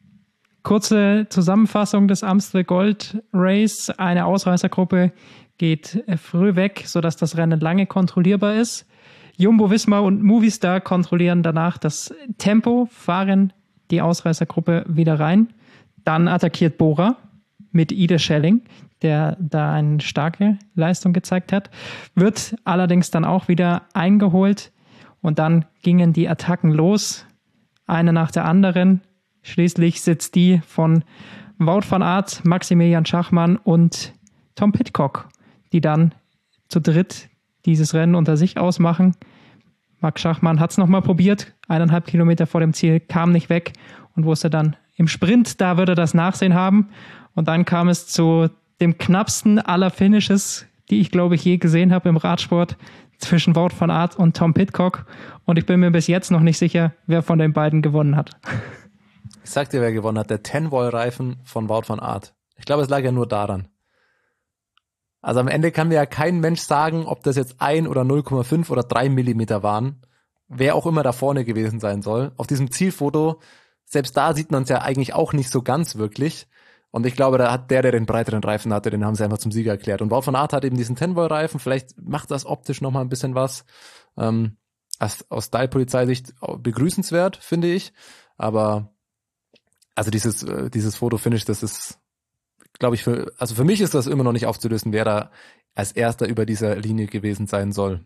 Kurze Zusammenfassung des Amstel Gold Race. Eine Ausreißergruppe geht früh weg, sodass das Rennen lange kontrollierbar ist. Jumbo-Visma und Movistar kontrollieren danach das Tempo, fahren die Ausreißergruppe wieder rein. Dann attackiert Bora mit Ide Schelling, der da eine starke Leistung gezeigt hat, wird allerdings dann auch wieder eingeholt, und dann gingen die Attacken los, eine nach der anderen. Schließlich sitzt die von Wout van Aert, Maximilian Schachmann und Tom Pidcock, die dann zu dritt dieses Rennen unter sich ausmachen. Max Schachmann hat es nochmal probiert, eineinhalb Kilometer vor dem Ziel, kam nicht weg und wusste dann im Sprint, da würde er das Nachsehen haben. Und dann kam es zu dem knappsten aller Finishes, die ich glaube ich je gesehen habe im Radsport, zwischen Wout van Aert und Tom Pidcock. Und ich bin mir bis jetzt noch nicht sicher, wer von den beiden gewonnen hat. Ich sag dir, wer gewonnen hat. Der Ten-Wall-Reifen von Wout van Aert. Ich glaube, es lag ja nur daran. Also am Ende kann mir ja kein Mensch sagen, ob das jetzt ein oder null Komma fünf oder drei Millimeter waren. Wer auch immer da vorne gewesen sein soll. Auf diesem Zielfoto, selbst da sieht man es ja eigentlich auch nicht so ganz wirklich. Und ich glaube, da hat der, der den breiteren Reifen hatte, den haben sie einfach zum Sieger erklärt. Und Wout van Aert hat eben diesen Tenboy-Reifen, vielleicht macht das optisch nochmal ein bisschen was. Ähm, aus, aus Style-Polizeisicht begrüßenswert, finde ich. Aber also dieses, dieses Foto-Finish, das ist, glaube ich, für, also für mich ist das immer noch nicht aufzulösen, wer da als erster über dieser Linie gewesen sein soll.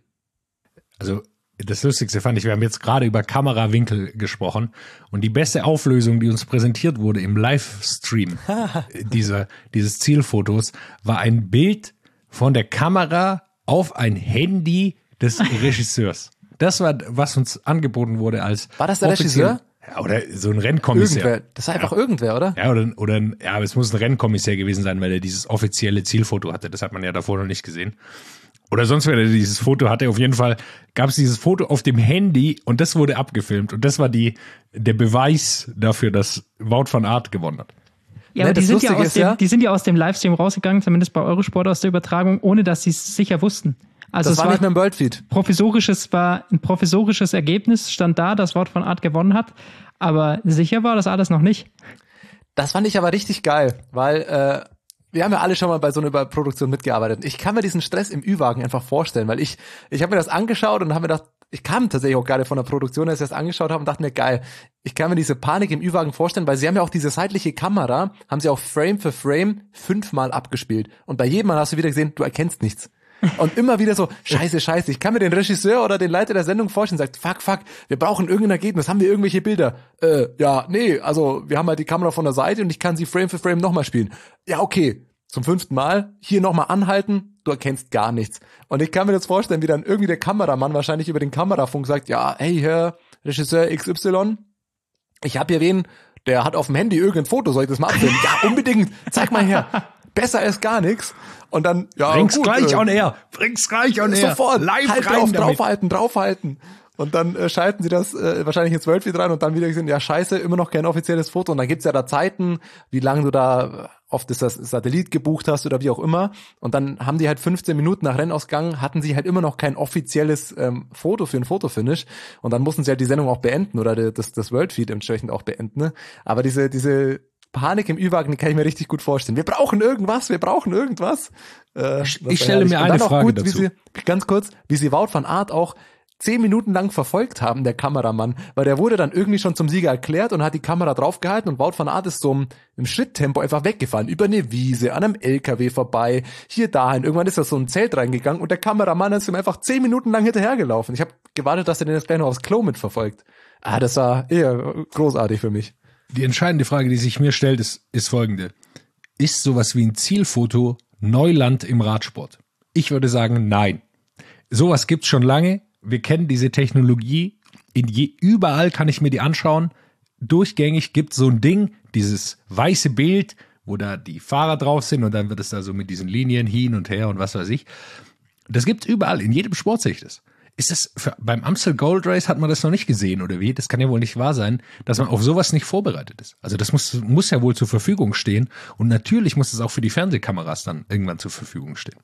Also das Lustigste fand ich, wir haben jetzt gerade über Kamerawinkel gesprochen und die beste Auflösung, die uns präsentiert wurde im Livestream dieser, dieses Zielfotos, war ein Bild von der Kamera auf ein Handy des Regisseurs. Das war, was uns angeboten wurde als War das der Regisseur? Ja, oder so ein Rennkommissär. Irgendwer. Das war einfach ja. irgendwer, oder? Ja, oder, oder ein, ja, aber es muss ein Rennkommissär gewesen sein, weil er dieses offizielle Zielfoto hatte. Das hat man ja davor noch nicht gesehen. Oder sonst, wenn er dieses Foto hatte, auf jeden Fall gab es dieses Foto auf dem Handy und das wurde abgefilmt. Und das war die, der Beweis dafür, dass Wout van Aert gewonnen hat. Ja, aber ne, die, sind ja aus ist, dem, ja? die sind ja aus dem Livestream rausgegangen, zumindest bei Eurosport aus der Übertragung, ohne dass sie es sicher wussten. Also das es war nicht mehr im Worldfeed. Provisorisches war ein provisorisches Ergebnis, stand da, dass Wout van Aert gewonnen hat, aber sicher war das alles noch nicht. Das fand ich aber richtig geil, weil äh, wir haben ja alle schon mal bei so einer Überproduktion mitgearbeitet. Ich kann mir diesen Stress im Ü-Wagen einfach vorstellen, weil ich ich habe mir das angeschaut und habe mir gedacht, ich kam tatsächlich auch gerade von der Produktion, als ich das angeschaut habe und dachte mir, geil, ich kann mir diese Panik im Ü-Wagen vorstellen, weil sie haben ja auch diese seitliche Kamera, haben sie auch Frame für Frame fünfmal abgespielt und bei jedem Mal hast du wieder gesehen, du erkennst nichts. Und immer wieder so, scheiße, scheiße, ich kann mir den Regisseur oder den Leiter der Sendung vorstellen, sagt, fuck, fuck, wir brauchen irgendein Ergebnis, haben wir irgendwelche Bilder? Äh, ja, nee, also wir haben halt die Kamera von der Seite und ich kann sie Frame für Frame nochmal spielen. Ja, okay, zum fünften Mal, hier nochmal anhalten, du erkennst gar nichts. Und ich kann mir das vorstellen, wie dann irgendwie der Kameramann wahrscheinlich über den Kamerafunk sagt, ja, hey, Herr Regisseur X Y, ich hab hier wen, der hat auf dem Handy irgendein Foto, soll ich das mal abfilmen? Ja, unbedingt, zeig mal her. Besser als gar nichts. Und dann, ja, Bring's gut, gleich äh, on air. Bring's gleich on air. Sofort. Live halt rein drauf, damit. draufhalten, draufhalten. Und dann äh, schalten sie das äh, wahrscheinlich ins Worldfeed rein und dann wieder gesehen, ja scheiße, immer noch kein offizielles Foto. Und dann gibt's ja da Zeiten, wie lange du da oft ist das Satellit gebucht hast oder wie auch immer. Und dann haben die halt fünfzehn Minuten nach Rennausgang, hatten sie halt immer noch kein offizielles ähm, Foto für ein Fotofinish. Und dann mussten sie halt die Sendung auch beenden oder das, das Worldfeed entsprechend auch beenden. Ne? Aber diese, diese Panik im Ü-Wagen, die kann ich mir richtig gut vorstellen. Wir brauchen irgendwas, wir brauchen irgendwas. Äh, ich ich stelle mir eine Frage gut, dazu. Wie sie, ganz kurz, wie sie Wout van Aert auch zehn Minuten lang verfolgt haben, der Kameramann, weil der wurde dann irgendwie schon zum Sieger erklärt und hat die Kamera draufgehalten und Wout van Aert ist so im, im Schritttempo einfach weggefahren, über eine Wiese, an einem L K W vorbei, hier dahin. Irgendwann ist er so ein Zelt reingegangen und der Kameramann ist ihm einfach zehn Minuten lang hinterhergelaufen. Ich habe gewartet, dass er den jetzt gleich noch aufs Klo mitverfolgt. Ah, das war eher großartig für mich. Die entscheidende Frage, die sich mir stellt, ist, ist folgende. Ist sowas wie ein Zielfoto Neuland im Radsport? Ich würde sagen, nein. Sowas gibt's schon lange. Wir kennen diese Technologie. In je, überall kann ich mir die anschauen. Durchgängig gibt so ein Ding, dieses weiße Bild, wo da die Fahrer drauf sind und dann wird es da so mit diesen Linien hin und her und was weiß ich. Das gibt's überall, in jedem Sport sehe ich das. Ist das für, beim Amstel Gold Race hat man das noch nicht gesehen oder wie? Das kann ja wohl nicht wahr sein, dass man auf sowas nicht vorbereitet ist. Also das muss, muss ja wohl zur Verfügung stehen und natürlich muss es auch für die Fernsehkameras dann irgendwann zur Verfügung stehen.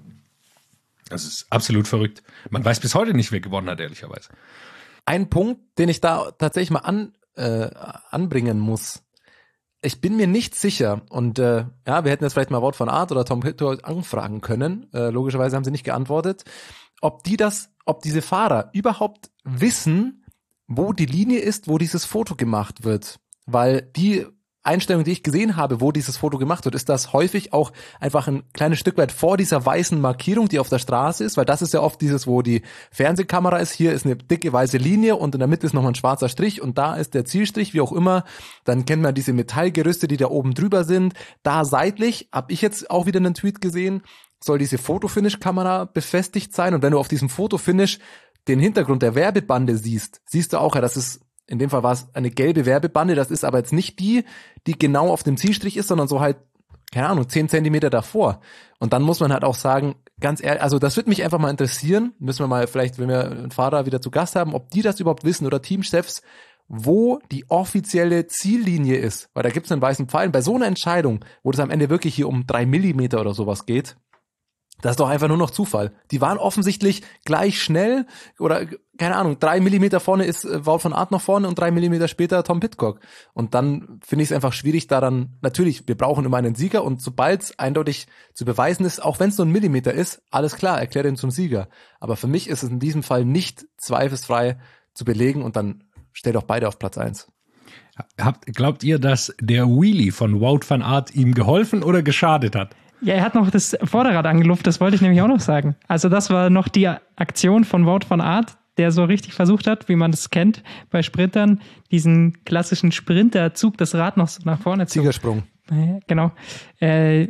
Das ist absolut verrückt. Man weiß bis heute nicht, wer gewonnen hat, ehrlicherweise. Ein Punkt, den ich da tatsächlich mal an, äh, anbringen muss. Ich bin mir nicht sicher und äh, ja, wir hätten jetzt vielleicht mal Wout van Aert oder Tom Hütter anfragen können. Äh, logischerweise haben sie nicht geantwortet. Ob die das, ob diese Fahrer überhaupt wissen, wo die Linie ist, wo dieses Foto gemacht wird. Weil die Einstellung, die ich gesehen habe, wo dieses Foto gemacht wird, ist das häufig auch einfach ein kleines Stück weit vor dieser weißen Markierung, die auf der Straße ist, weil das ist ja oft dieses, wo die Fernsehkamera ist. Hier ist eine dicke weiße Linie und in der Mitte ist nochmal ein schwarzer Strich und da ist der Zielstrich, wie auch immer. Dann kennt man diese Metallgerüste, die da oben drüber sind. Da seitlich, habe ich jetzt auch wieder einen Tweet gesehen, soll diese Fotofinish-Kamera befestigt sein und wenn du auf diesem Fotofinish den Hintergrund der Werbebande siehst, siehst du auch, ja, das ist, in dem Fall war es eine gelbe Werbebande, das ist aber jetzt nicht die, die genau auf dem Zielstrich ist, sondern so halt, keine Ahnung, zehn Zentimeter davor. Und dann muss man halt auch sagen, ganz ehrlich, also das würde mich einfach mal interessieren, müssen wir mal vielleicht, wenn wir einen Fahrer wieder zu Gast haben, ob die das überhaupt wissen oder Teamchefs, wo die offizielle Ziellinie ist, weil da gibt es einen weißen Pfeil. Bei so einer Entscheidung, wo das am Ende wirklich hier um drei Millimeter oder sowas geht, Das ist doch einfach nur noch Zufall. Die waren offensichtlich gleich schnell oder, keine Ahnung, drei Millimeter vorne ist Wout van Aert noch vorne und drei Millimeter später Tom Pidcock. Und dann finde ich es einfach schwierig daran, natürlich, wir brauchen immer einen Sieger und sobald es eindeutig zu beweisen ist, auch wenn es nur ein Millimeter ist, alles klar, erkläre ihn zum Sieger. Aber für mich ist es in diesem Fall nicht zweifelsfrei zu belegen und dann stell doch beide auf Platz eins. Habt, glaubt ihr, dass der Wheelie von Wout van Aert ihm geholfen oder geschadet hat? Ja, er hat noch das Vorderrad angelupft, das wollte ich nämlich auch noch sagen. Also das war noch die Aktion von Wout van Aert, der so richtig versucht hat, wie man das kennt bei Sprintern, diesen klassischen Sprinterzug, das Rad noch so nach vorne zu. Siegersprung. Ja, genau. Äh,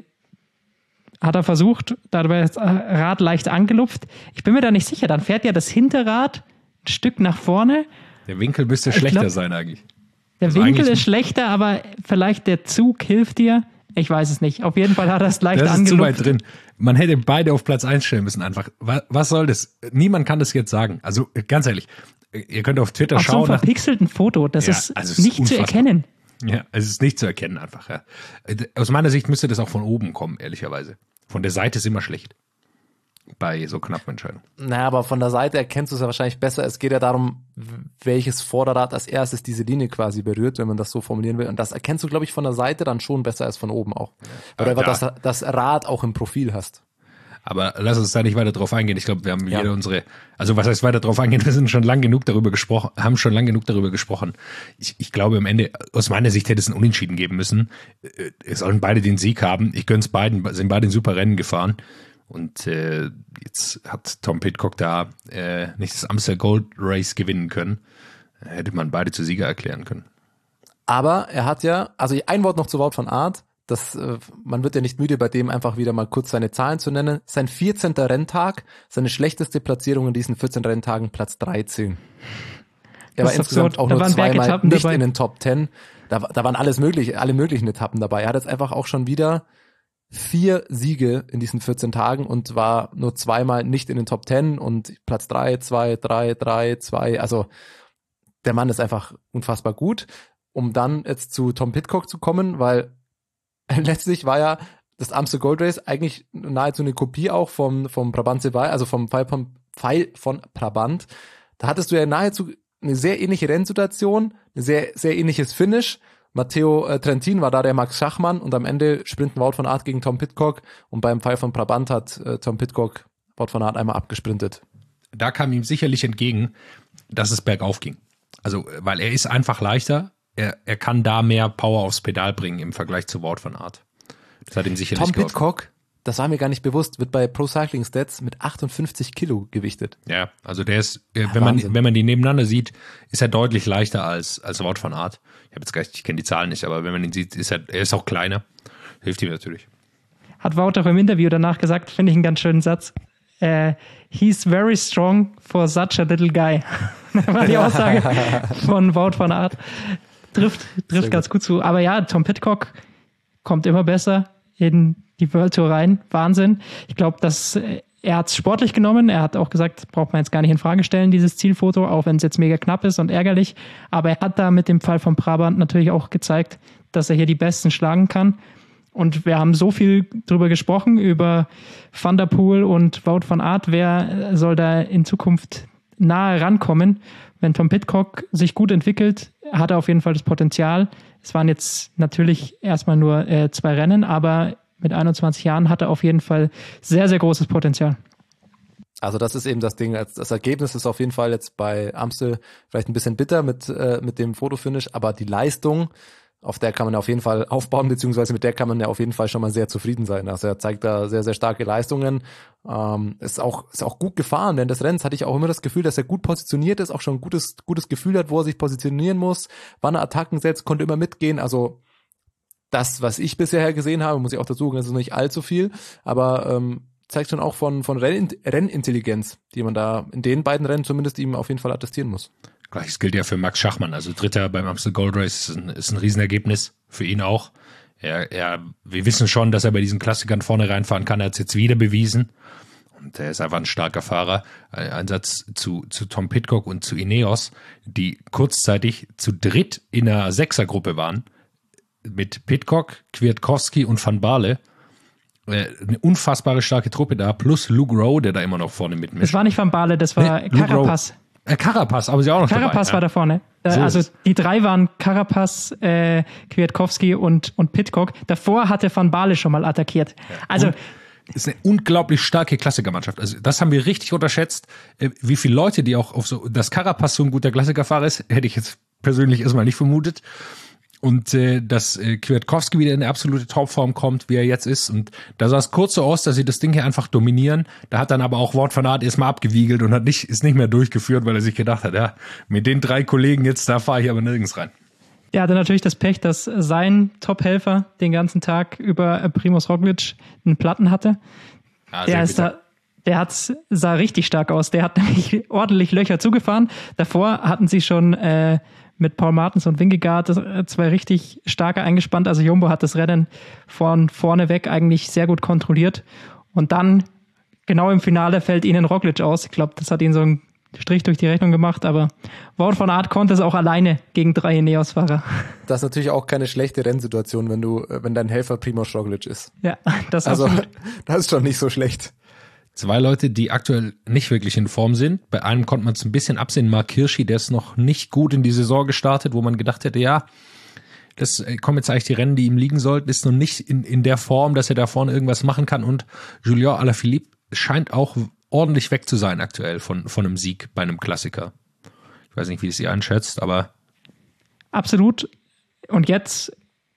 hat er versucht, dabei das Rad leicht angelupft. Ich bin mir da nicht sicher, dann fährt ja das Hinterrad ein Stück nach vorne. Der Winkel müsste ich schlechter glaub, sein eigentlich. Der also Winkel eigentlich ist schlechter, aber vielleicht der Zug hilft dir. Ich weiß es nicht. Auf jeden Fall hat er es leicht angelupft. Das ist zu weit drin. Man hätte beide auf Platz eins stellen müssen einfach. Was, was soll das? Niemand kann das jetzt sagen. Also ganz ehrlich, ihr könnt auf Twitter auf schauen. Auf so einem verpixelten Foto, das ja, ist also nicht ist zu erkennen. Ja, es ist nicht zu erkennen einfach. Ja. Aus meiner Sicht müsste das auch von oben kommen, ehrlicherweise. Von der Seite ist immer schlecht. Bei so knappen Entscheidungen. Naja, aber von der Seite erkennst du es ja wahrscheinlich besser. Es geht ja darum, welches Vorderrad als erstes diese Linie quasi berührt, wenn man das so formulieren will. Und das erkennst du, glaube ich, von der Seite dann schon besser als von oben auch. Oder einfach, dass das Rad auch im Profil hast. Aber lass uns da nicht weiter drauf eingehen. Ich glaube, wir haben ja. jeder unsere, also was heißt weiter drauf eingehen? Wir sind schon lang genug darüber gesprochen, haben schon lang genug darüber gesprochen. Ich, ich glaube, am Ende, aus meiner Sicht hätte es ein Unentschieden geben müssen. Es sollen beide den Sieg haben. Ich gönn's beiden, sind beide ein super Rennen gefahren. Und äh, jetzt hat Tom Pidcock da äh, nicht das Amstel Gold Race gewinnen können. Hätte man beide zu Sieger erklären können. Aber er hat ja, also ein Wort noch zu Wout van Aert. Das, äh, man wird ja nicht müde, bei dem einfach wieder mal kurz seine Zahlen zu nennen. Sein vierzehnter Renntag, seine schlechteste Platzierung in diesen vierzehn Renntagen, Platz dreizehn. Er war insgesamt auch nur zweimal nicht dabei in den Top zehn. Da, da waren alles mögliche, alle möglichen Etappen dabei. Er hat jetzt einfach auch schon wieder vier Siege in diesen vierzehn Tagen und war nur zweimal nicht in den Top zehn und Platz drei, zwei, drei, drei, zwei. Also der Mann ist einfach unfassbar gut. Um dann jetzt zu Tom Pidcock zu kommen, weil letztlich war ja das Amstel Gold Race eigentlich nahezu eine Kopie auch vom, vom Brabant-Savail, also vom Pfeil von, Pfeil von Brabant. Da hattest du ja nahezu eine sehr ähnliche Rennsituation, ein sehr, sehr ähnliches Finish. Matteo äh, Trentin war da der Max Schachmann und am Ende sprinten Wout van Aert gegen Tom Pidcock und beim Pfeil von Brabant hat äh, Tom Pidcock Wout van Aert einmal abgesprintet. Da kam ihm sicherlich entgegen, dass es bergauf ging. Also, weil er ist einfach leichter, er, er kann da mehr Power aufs Pedal bringen im Vergleich zu Wout van Aert. Das hat ihm sicherlich Tom geholfen. Pidcock, das war mir gar nicht bewusst, wird bei Pro Cycling Stats mit achtundfünfzig Kilo gewichtet. Ja, also der ist, äh, wenn man wenn man die nebeneinander sieht, ist er deutlich leichter als als Wout van Aert. Ich habe jetzt gar nicht, ich kenne die Zahlen nicht, aber wenn man ihn sieht, ist er, er ist auch kleiner. Hilft ihm natürlich. Hat Wout auch im Interview danach gesagt, finde ich einen ganz schönen Satz. Uh, he's very strong for such a little guy. Das war die Aussage von Wout van Aert. Trifft, trifft ganz gut zu. Aber ja, Tom Pidcock kommt immer besser in die World Tour rein. Wahnsinn. Ich glaube, dass er hat es sportlich genommen. Er hat auch gesagt, braucht man jetzt gar nicht in Frage stellen, dieses Zielfoto, auch wenn es jetzt mega knapp ist und ärgerlich. Aber er hat da mit dem Fall von Brabant natürlich auch gezeigt, dass er hier die Besten schlagen kann. Und wir haben so viel drüber gesprochen, über Van der Poel und Wout van Aert. Wer soll da in Zukunft nahe rankommen? Wenn Tom Pidcock sich gut entwickelt, hat er auf jeden Fall das Potenzial. Es waren jetzt natürlich erstmal nur äh, zwei Rennen, aber mit einundzwanzig Jahren hat er auf jeden Fall sehr, sehr großes Potenzial. Also das ist eben das Ding. Das Ergebnis ist auf jeden Fall jetzt bei Amstel vielleicht ein bisschen bitter mit, äh, mit dem Fotofinish, aber die Leistung, auf der kann man auf jeden Fall aufbauen, beziehungsweise mit der kann man ja auf jeden Fall schon mal sehr zufrieden sein. Also er zeigt da sehr, sehr starke Leistungen. Ähm, ist auch, ist auch gut gefahren, denn des Rennens hatte ich auch immer das Gefühl, dass er gut positioniert ist, auch schon ein gutes, gutes Gefühl hat, wo er sich positionieren muss, wann er Attacken setzt, konnte immer mitgehen. Also das, was ich bisher gesehen habe, muss ich auch dazu sagen, das ist nicht allzu viel, aber ähm, zeigt schon auch von, von Renn, Rennintelligenz, die man da in den beiden Rennen zumindest ihm auf jeden Fall attestieren muss. Gleiches gilt ja für Max Schachmann, also Dritter beim Amstel Gold Race ist ein, ist ein Riesenergebnis für ihn auch. Er, er, wir wissen schon, dass er bei diesen Klassikern vorne reinfahren kann, er hat es jetzt wieder bewiesen und er ist einfach ein starker Fahrer. Ein Satz zu, zu Tom Pidcock und zu Ineos, die kurzzeitig zu dritt in einer Sechsergruppe waren, mit Pidcock, Kwiatkowski und Van Baarle. äh, eine unfassbare starke Truppe da, plus Luke Rowe, der da immer noch vorne mitmischt. Das war nicht Van Baarle, das war Nee, Carapaz. Äh, Carapaz, aber sie auch noch Carapaz dabei. war da vorne. Äh, So also ist. die drei waren Carapaz, äh, Kwiatkowski und, und Pidcock. Davor hatte Van Baarle schon mal attackiert. Also Und ist eine unglaublich starke Klassikermannschaft. Also das haben wir richtig unterschätzt. Äh, Wie viele Leute, die auch auf so, dass Carapaz so ein guter Klassikerfahrer ist, hätte ich jetzt persönlich erstmal nicht vermutet. Und äh, dass äh, Kwiatkowski wieder in eine absolute Topform kommt, wie er jetzt ist. Und da sah es kurz so aus, dass sie das Ding hier einfach dominieren. Da hat dann aber auch Wout van Aert erstmal abgewiegelt und hat nicht, ist nicht mehr durchgeführt, weil er sich gedacht hat, ja, mit den drei Kollegen jetzt, da fahre ich aber nirgends rein. er hatte natürlich das Pech, dass sein Top-Helfer den ganzen Tag über äh, Primož Roglič einen Platten hatte. Ja, Der ist da, der hat, sah richtig stark aus. Der hat nämlich ordentlich Löcher zugefahren. Davor hatten sie schon äh, mit Paul Martens und Vingegaard äh, zwei richtig starke eingespannt. Also Jumbo hat das Rennen von vorne weg eigentlich sehr gut kontrolliert. Und dann, genau im Finale, fällt ihnen Roglič aus. Ich glaube, das hat ihn so einen Strich durch die Rechnung gemacht. Aber Wout van Aert konnte es auch alleine gegen drei Ineos-Fahrer. Das ist natürlich auch keine schlechte Rennsituation, wenn du, wenn dein Helfer Primož Roglič ist. Ja, das Also, absolut. das ist schon nicht so schlecht. Zwei Leute, die aktuell nicht wirklich in Form sind. Bei einem konnte man es ein bisschen absehen. Mark Hirschi, der ist noch nicht gut in die Saison gestartet, wo man gedacht hätte, ja, das kommen jetzt eigentlich die Rennen, die ihm liegen sollten, ist noch nicht in, in der Form, dass er da vorne irgendwas machen kann. Und Julien Alaphilippe scheint auch ordentlich weg zu sein aktuell von, von einem Sieg bei einem Klassiker. Ich weiß nicht, wie es ihr einschätzt, aber Absolut. Und jetzt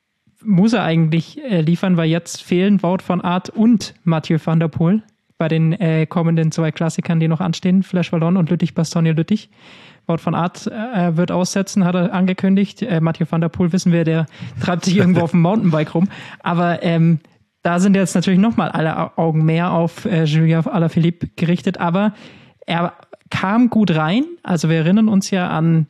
muss er eigentlich äh, liefern, weil jetzt fehlen Wout van Aert und Mathieu van der Poel bei den äh, kommenden zwei Klassikern, die noch anstehen, Flèche Wallonne und Lüttich-Bastogne-Lüttich. Wout van Aert äh, wird aussetzen, hat er angekündigt. Äh, Mathieu van der Poel, wissen wir, der treibt sich irgendwo auf dem Mountainbike rum. Aber ähm, da sind jetzt natürlich nochmal alle Augen mehr auf äh, Julien Alaphilippe gerichtet. Aber er kam gut rein. Also wir erinnern uns ja an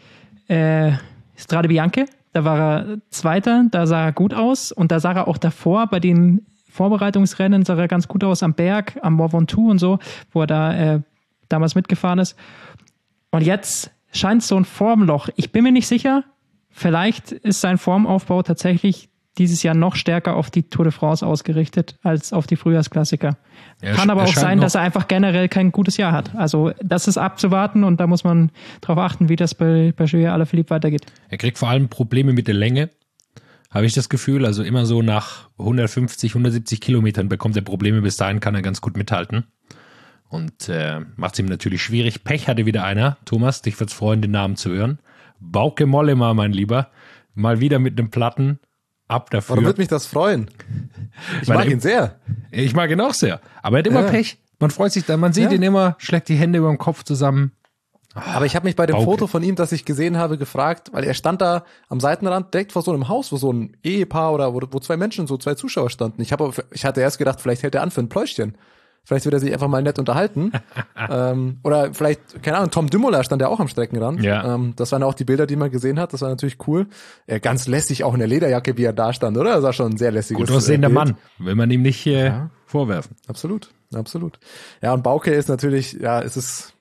äh, Strade Bianche. Da war er Zweiter, da sah er gut aus. Und da sah er auch davor bei den Vorbereitungsrennen sah er ganz gut aus am Berg, am Mont Ventoux und so, wo er da äh, damals mitgefahren ist. Und jetzt scheint so ein Formloch. Ich bin mir nicht sicher, vielleicht ist sein Formaufbau tatsächlich dieses Jahr noch stärker auf die Tour de France ausgerichtet als auf die Frühjahrsklassiker. Er Kann sch- aber er auch scheint sein, noch- dass er einfach generell kein gutes Jahr hat. Also das ist abzuwarten und da muss man drauf achten, wie das bei, bei Julien Alaphilippe weitergeht. er kriegt vor allem Probleme mit der Länge, habe ich das Gefühl. Also immer so nach hundertfünfzig, hundertsiebzig Kilometern bekommt er Probleme. Bis dahin kann er ganz gut mithalten. Und äh, macht es ihm natürlich schwierig. Pech hatte wieder einer. Thomas, dich wird's freuen, den Namen zu hören. Bauke Mollema, mein Lieber. Mal wieder mit einem Platten. Ab dafür. Warum würde mich das freuen? Ich Weil mag er- ihn sehr. Ich mag ihn auch sehr. Aber er hat immer Ja. Pech. Man freut sich dann, man sieht Ja. ihn immer, schlägt die Hände über dem Kopf zusammen. Aber ich habe mich bei dem Bauke. Foto von ihm, das ich gesehen habe, gefragt, weil er stand da am Seitenrand direkt vor so einem Haus, wo so ein Ehepaar oder wo, wo zwei Menschen, so zwei Zuschauer standen. Ich habe, ich hatte erst gedacht, vielleicht hält er an für ein Pläuschchen. Vielleicht wird er sich einfach mal nett unterhalten. ähm, oder vielleicht, keine Ahnung, Tom Dumoulin stand ja auch am Streckenrand. Ja. Ähm, das waren auch die Bilder, die man gesehen hat. Das war natürlich cool. Er ganz lässig auch in der Lederjacke, wie er da stand, oder? Das war schon ein sehr lässiges Gut aussehender äh, Bild. Mann. Will man ihm nicht äh, Ja. vorwerfen. Absolut, absolut. Ja, und Bauke ist natürlich, ja, es ist,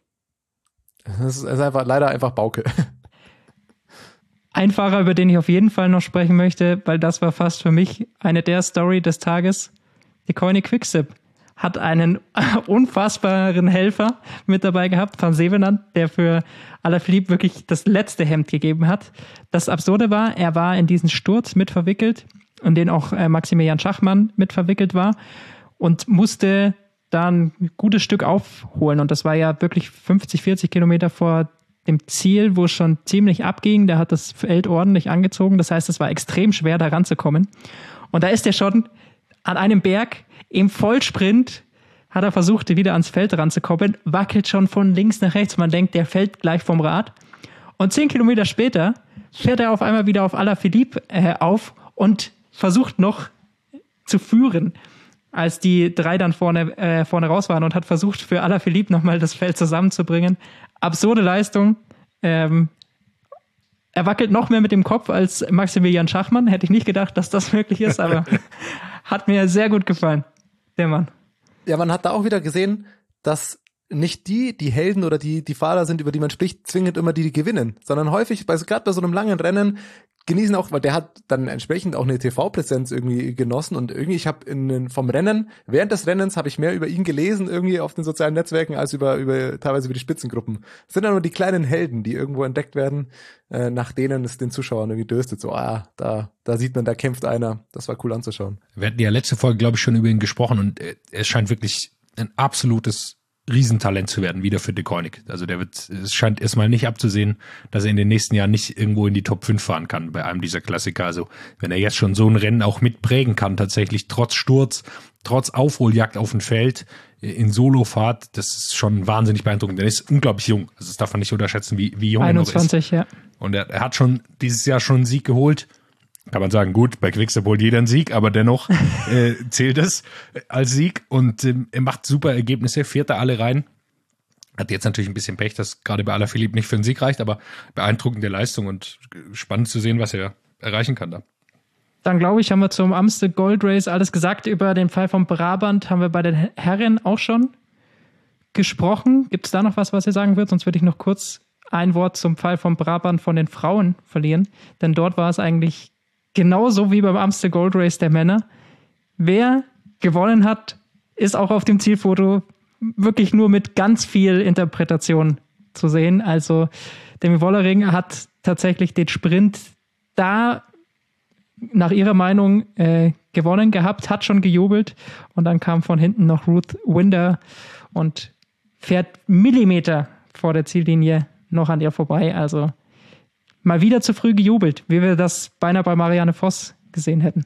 es ist, es ist einfach, leider einfach Bauke. Ein Fahrer, über den ich auf jeden Fall noch sprechen möchte, weil das war fast für mich eine der Story des Tages. Die Koenig Quickstep hat einen unfassbaren Helfer mit dabei gehabt, Van Zevenand, der für Alaphilippe wirklich das letzte Hemd gegeben hat. Das Absurde war, er war in diesen Sturz mit verwickelt, in den auch äh, Maximilian Schachmann mit verwickelt war und musste dann ein gutes Stück aufholen. Und das war ja wirklich fünfzig, vierzig Kilometer vor dem Ziel, wo es schon ziemlich abging. Der hat das Feld ordentlich angezogen. Das heißt, es war extrem schwer, da ranzukommen. Und da ist er schon an einem Berg im Vollsprint, hat er versucht, wieder ans Feld ranzukommen, wackelt schon von links nach rechts. Man denkt, der fällt gleich vom Rad. Und zehn Kilometer später fährt er auf einmal wieder auf Alaphilippe äh, auf und versucht noch zu führen, als die drei dann vorne, äh, vorne raus waren und hat versucht, für Alaphilippe nochmal das Feld zusammenzubringen. Absurde Leistung. Ähm, er wackelt noch mehr mit dem Kopf als Maximilian Schachmann. Hätte ich nicht gedacht, dass das möglich ist, aber hat mir sehr gut gefallen, der Mann. Ja, man hat da auch wieder gesehen, dass nicht die, die Helden oder die, die Fahrer sind, über die man spricht, zwingend immer die, die gewinnen, sondern häufig, bei, gerade bei so einem langen Rennen, genießen auch, weil der hat dann entsprechend auch eine T V-Präsenz irgendwie genossen und irgendwie, ich habe in den, vom Rennen, während des Rennens habe ich mehr über ihn gelesen irgendwie auf den sozialen Netzwerken als über, über teilweise über die Spitzengruppen. Es sind dann nur die kleinen Helden, die irgendwo entdeckt werden, äh, nach denen es den Zuschauern irgendwie dürstet. So, ah, da, da sieht man, da kämpft einer. Das war cool anzuschauen. Wir hatten ja letzte Folge, glaube ich, schon über ihn gesprochen und er scheint wirklich ein absolutes Riesentalent zu werden, wieder für De Koenig. Also der wird, es scheint erstmal nicht abzusehen, dass er in den nächsten Jahren nicht irgendwo in die Top fünf fahren kann bei einem dieser Klassiker. Also wenn er jetzt schon so ein Rennen auch mitprägen kann, tatsächlich trotz Sturz, trotz Aufholjagd auf dem Feld, in Solofahrt, das ist schon wahnsinnig beeindruckend. Der ist unglaublich jung. Also das darf man nicht unterschätzen, wie, wie jung einundzwanzig, er noch ist. Ja. Und er, er hat schon dieses Jahr schon einen Sieg geholt. Kann man sagen, gut, bei Quickstep holt jeder einen Sieg, aber dennoch äh, zählt es als Sieg und ähm, er macht super Ergebnisse, fährt da alle rein. Hat jetzt natürlich ein bisschen Pech, dass gerade bei Alaphilippe nicht für einen Sieg reicht, aber beeindruckende Leistung und spannend zu sehen, was er erreichen kann da. Dann glaube ich, haben wir zum Amstel Gold Race alles gesagt. Über den Fall von Brabant haben wir bei den Herren auch schon gesprochen. Gibt es da noch was, was ihr sagen würdet? Sonst würde ich noch kurz ein Wort zum Fall von Brabant von den Frauen verlieren, denn dort war es eigentlich genauso wie beim Amstel Gold Race der Männer. Wer gewonnen hat, ist auch auf dem Zielfoto wirklich nur mit ganz viel Interpretation zu sehen. Also Demi Wollering hat tatsächlich den Sprint da nach ihrer Meinung äh, gewonnen gehabt, hat schon gejubelt und dann kam von hinten noch Ruth Winder und fährt Millimeter vor der Ziellinie noch an ihr vorbei. Also mal wieder zu früh gejubelt, wie wir das beinahe bei Marianne Voss gesehen hätten.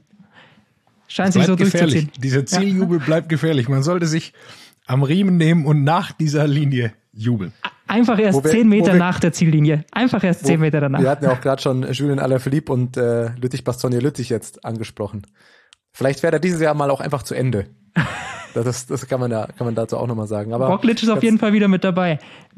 Scheint sich so durchzuziehen. Dieser Zieljubel ja. bleibt gefährlich. Man sollte sich am Riemen nehmen und nach dieser Linie jubeln. Einfach erst wir, zehn Meter wir, nach der Ziellinie. Einfach erst wo, zehn Meter danach. Wir hatten ja auch gerade schon Julien Alaphilippe und äh, Lüttich-Bastogne-Lüttich jetzt angesprochen. Vielleicht wäre er dieses Jahr mal auch einfach zu Ende. Das, das kann man ja, kann man dazu auch nochmal sagen. Aber Roglic ist auf jeden Fall wieder mit dabei.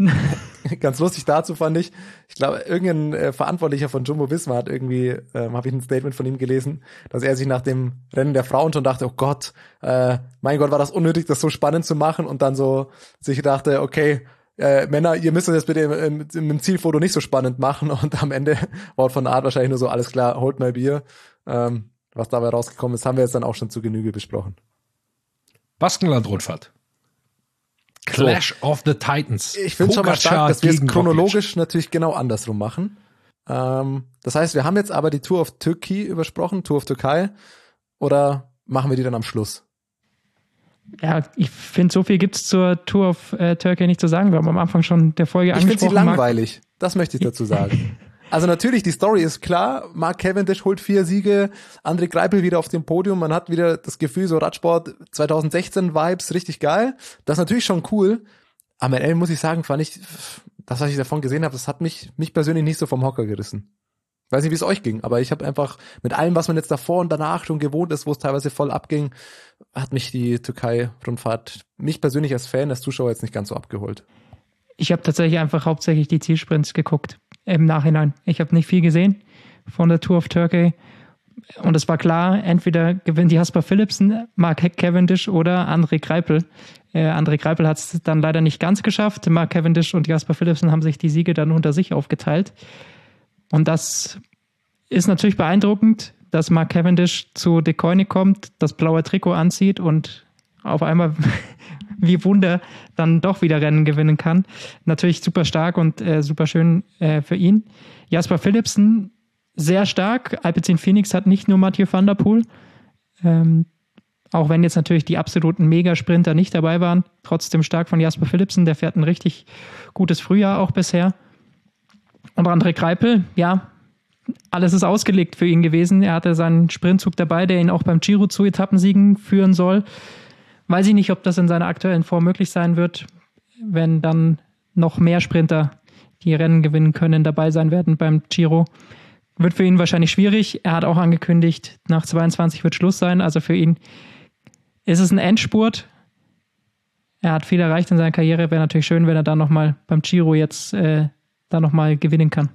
Ganz lustig dazu fand ich, ich glaube, irgendein äh, Verantwortlicher von Jumbo-Visma hat irgendwie, ähm, habe ich ein Statement von ihm gelesen, dass er sich nach dem Rennen der Frauen schon dachte, oh Gott, äh, mein Gott, war das unnötig, das so spannend zu machen und dann so sich dachte, okay, äh, Männer, ihr müsst das jetzt bitte im, im, im Zielfoto nicht so spannend machen und am Ende Wort von Art wahrscheinlich nur so, alles klar, holt mal Bier. Ähm, was dabei rausgekommen ist, haben wir jetzt dann auch schon zu Genüge besprochen. Baskenland-Rundfahrt. Clash so. of the Titans. Ich finde schon mal stark, dass wir es chronologisch Roglic. natürlich genau andersrum machen. Ähm, das heißt, wir haben jetzt aber die Tour of Turkey übersprochen, Tour of Türkei, oder machen wir die dann am Schluss? Ja, ich finde, so viel gibt's zur Tour of äh, Turkey nicht zu sagen. Wir haben am Anfang schon der Folge ich angesprochen. Ich finde sie langweilig. Mark. Das möchte ich dazu sagen. Also natürlich, die Story ist klar. Mark Cavendish holt vier Siege, André Greipel wieder auf dem Podium. Man hat wieder das Gefühl, so Radsport zwanzig sechzehn Vibes, richtig geil. Das ist natürlich schon cool. Am Ende muss ich sagen, fand ich, das, was ich davon gesehen habe, das hat mich, mich persönlich nicht so vom Hocker gerissen. Ich weiß nicht, wie es euch ging, aber ich habe einfach mit allem, was man jetzt davor und danach schon gewohnt ist, wo es teilweise voll abging, hat mich die Türkei-Rundfahrt, mich persönlich als Fan, als Zuschauer jetzt nicht ganz so abgeholt. Ich habe tatsächlich einfach hauptsächlich die Zielsprints geguckt. Im Nachhinein. Ich habe nicht viel gesehen von der Tour of Turkey und es war klar, entweder gewinnt Jasper Philipsen, Mark Cavendish oder André Greipel. Äh, André Greipel hat es dann leider nicht ganz geschafft. Mark Cavendish und Jasper Philipsen haben sich die Siege dann unter sich aufgeteilt. Und das ist natürlich beeindruckend, dass Mark Cavendish zu De Koenig kommt, das blaue Trikot anzieht und auf einmal wie Wunder dann doch wieder Rennen gewinnen kann. Natürlich super stark und äh, super schön äh, für ihn. Jasper Philipsen, sehr stark. Alpecin Phoenix hat nicht nur Mathieu van der Poel, ähm, auch wenn jetzt natürlich die absoluten Megasprinter nicht dabei waren, trotzdem stark von Jasper Philipsen, der fährt ein richtig gutes Frühjahr auch bisher. Und André Greipel, ja, alles ist ausgelegt für ihn gewesen. Er hatte seinen Sprintzug dabei, der ihn auch beim Giro zu Etappensiegen führen soll. Weiß ich nicht, ob das in seiner aktuellen Form möglich sein wird, wenn dann noch mehr Sprinter, die Rennen gewinnen können, dabei sein werden beim Giro. Wird für ihn wahrscheinlich schwierig. Er hat auch angekündigt, nach zweiundzwanzig wird Schluss sein. Also für ihn ist es ein Endspurt. Er hat viel erreicht in seiner Karriere. Wäre natürlich schön, wenn er dann nochmal beim Giro jetzt äh, da nochmal gewinnen kann.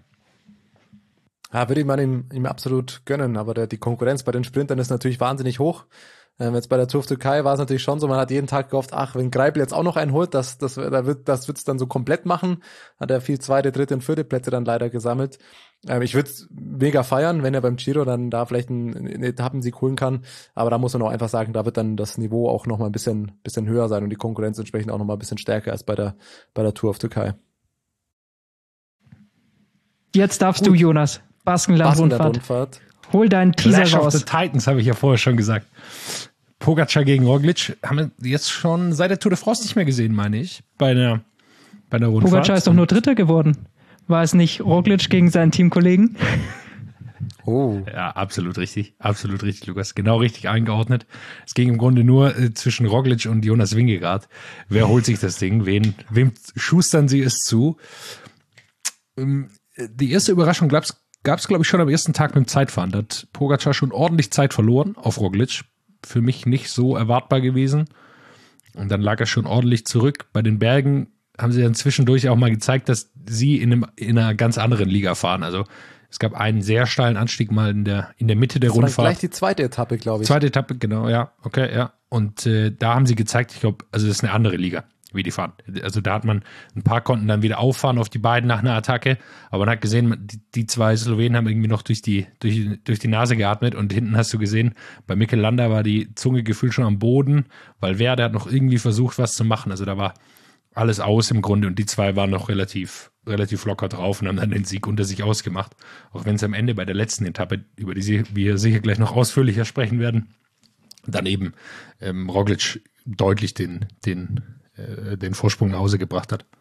Ja, würde ich man ihm, ihm absolut gönnen, aber der, die Konkurrenz bei den Sprintern ist natürlich wahnsinnig hoch. Ähm, jetzt bei der Tour of Türkei war es natürlich schon so, man hat jeden Tag gehofft, ach, wenn Greipel jetzt auch noch einen holt, das, das, da wird, das wird's dann so komplett machen. Hat er viel zweite, dritte und vierte Plätze dann leider gesammelt. Ähm, ich würde es mega feiern, wenn er beim Giro dann da vielleicht einen, einen Etappensieg holen kann. Aber da muss man auch einfach sagen, da wird dann das Niveau auch noch mal ein bisschen, bisschen höher sein und die Konkurrenz entsprechend auch noch mal ein bisschen stärker als bei der, bei der Tour of Türkei. Jetzt darfst Gut. du, Jonas. Baskenland-Rundfahrt. Baskenland-Rundfahrt. Hol deinen Teaser Clash raus. of the Titans, habe ich ja vorher schon gesagt. Pogacar gegen Roglic haben wir jetzt schon seit der Tour de France nicht mehr gesehen, meine ich, bei der, bei der Rundfahrt. Pogacar ist doch nur Dritter geworden. War es nicht Roglic gegen seinen Teamkollegen? Oh. Ja, absolut richtig. Absolut richtig, Lukas. Genau richtig eingeordnet. Es ging im Grunde nur äh, zwischen Roglic und Jonas Vingegaard. Wer holt sich das Ding? Wen, wem schustern sie es zu? Ähm, die erste Überraschung gab's gab es, glaube ich, schon am ersten Tag mit dem Zeitfahren. Da hat Pogacar schon ordentlich Zeit verloren auf Roglic. Für mich nicht so erwartbar gewesen. Und dann lag er schon ordentlich zurück. Bei den Bergen haben sie dann zwischendurch auch mal gezeigt, dass sie in, einem, in einer ganz anderen Liga fahren. Also es gab einen sehr steilen Anstieg mal in der, in der Mitte der Das war Rundfahrt. gleich die zweite Etappe, glaube ich. Zweite Etappe, genau, ja. Okay, ja. Und äh, da haben sie gezeigt, ich glaube, also das ist eine andere Liga, wie die fahren. Also da hat man, ein paar konnten dann wieder auffahren auf die beiden nach einer Attacke, aber man hat gesehen, die, die zwei Slowenen haben irgendwie noch durch die, durch, durch die Nase geatmet und hinten hast du gesehen, bei Mikel Landa war die Zunge gefühlt schon am Boden, weil Werde hat noch irgendwie versucht, was zu machen. Also da war alles aus im Grunde und die zwei waren noch relativ, relativ locker drauf und haben dann den Sieg unter sich ausgemacht. Auch wenn es am Ende bei der letzten Etappe, über die sie, wir sicher gleich noch ausführlicher sprechen werden, dann eben ähm, Roglic deutlich den, den, äh, den Vorsprung nach Hause gebracht hat.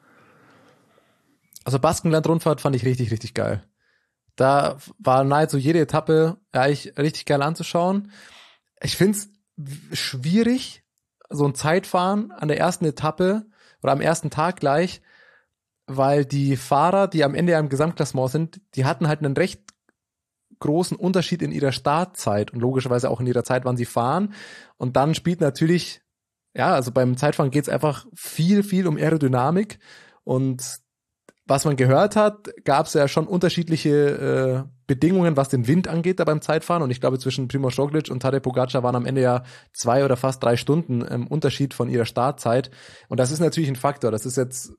Also Baskenland-Rundfahrt fand ich richtig, richtig geil. Da war nahezu jede Etappe eigentlich richtig geil anzuschauen. Ich find's schwierig, so ein Zeitfahren an der ersten Etappe oder am ersten Tag gleich, weil die Fahrer, die am Ende im Gesamtklassement sind, die hatten halt einen recht großen Unterschied in ihrer Startzeit und logischerweise auch in ihrer Zeit, wann sie fahren. Und dann spielt natürlich, ja, also beim Zeitfahren geht's einfach viel, viel um Aerodynamik. Und was man gehört hat, gab's ja schon unterschiedliche äh, Bedingungen, was den Wind angeht da beim Zeitfahren. Und ich glaube, zwischen Primož Roglic und Tadej Pogacar waren am Ende ja zwei oder fast drei Stunden im Unterschied von ihrer Startzeit. Und das ist natürlich ein Faktor. Das ist jetzt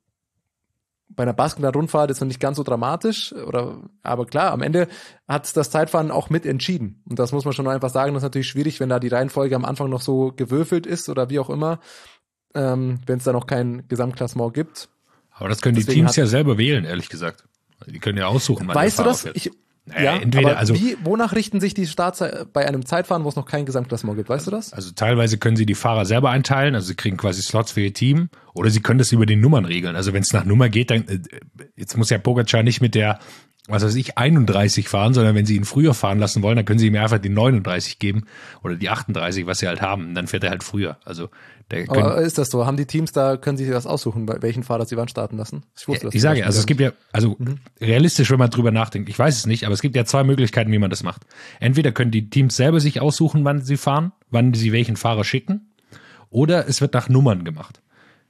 bei einer Baskenland-Rundfahrt ist noch nicht ganz so dramatisch, oder, aber klar, am Ende hat das Zeitfahren auch mit entschieden. Und das muss man schon einfach sagen, das ist natürlich schwierig, wenn da die Reihenfolge am Anfang noch so gewürfelt ist oder wie auch immer, ähm, wenn es da noch kein Gesamtklassement gibt. Aber das können Deswegen die Teams hat- ja selber wählen, ehrlich gesagt. Die können ja aussuchen, wann Weißt der du Fahrer das? fährt. Ich, Naja, ja, entweder, aber also, wie, wonach richten sich die Startzeit bei einem Zeitfahren, wo es noch kein Gesamtklassement gibt? Weißt du das? also teilweise können sie die Fahrer selber einteilen, also sie kriegen quasi Slots für ihr Team, oder sie können das über die Nummern regeln. Also wenn es nach Nummer geht, dann, äh, jetzt muss ja Pogacar nicht mit der, was weiß ich, einunddreißig fahren, sondern wenn sie ihn früher fahren lassen wollen, dann können sie ihm einfach die neununddreißig geben oder die achtunddreißig, was sie halt haben. Dann fährt er halt früher. Also der können, Aber ist das so? Haben die Teams da, können sich das aussuchen, bei welchen Fahrer sie wann starten lassen? Ich wusste das ich sage, zum also es Beispiel gibt ja, also realistisch, wenn man drüber nachdenkt, ich weiß es nicht, aber es gibt ja zwei Möglichkeiten, wie man das macht. Entweder können die Teams selber sich aussuchen, wann sie fahren, wann sie welchen Fahrer schicken, oder es wird nach Nummern gemacht.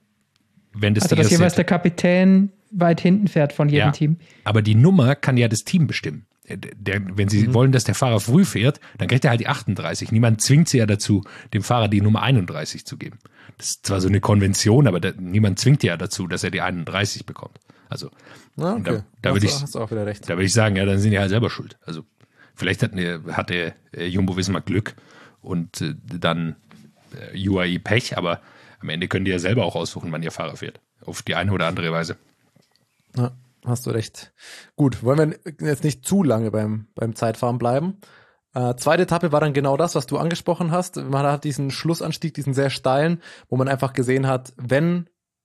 Wenn das Also, die dass erste- jeweils der Kapitän weit hinten fährt von jedem ja, Team. aber die Nummer kann ja das Team bestimmen. Der, der, wenn sie wollen, dass der Fahrer früh fährt, dann kriegt er halt die achtunddreißig. Niemand zwingt sie ja dazu, dem Fahrer die Nummer einunddreißig zu geben. Das ist zwar so eine Konvention, aber da, niemand zwingt ja dazu, dass er die einunddreißig bekommt. Also Ja, und okay. da, da hast, würde du- ich, hast du auch wieder recht. da würde ich sagen, ja, dann sind die halt selber schuld. Also vielleicht hat, eine, hatte äh, Jumbo-Visma Glück und äh, dann äh, U A E Pech, aber am Ende können die ja selber auch aussuchen, wann ihr Fahrer fährt. Auf die eine oder andere Weise. Ja, hast du recht. Gut, wollen wir jetzt nicht zu lange beim, beim Zeitfahren bleiben. Äh, zweite Etappe war dann genau das, was du angesprochen hast. Man hat diesen Schlussanstieg, diesen sehr steilen, wo man einfach gesehen hat, wenn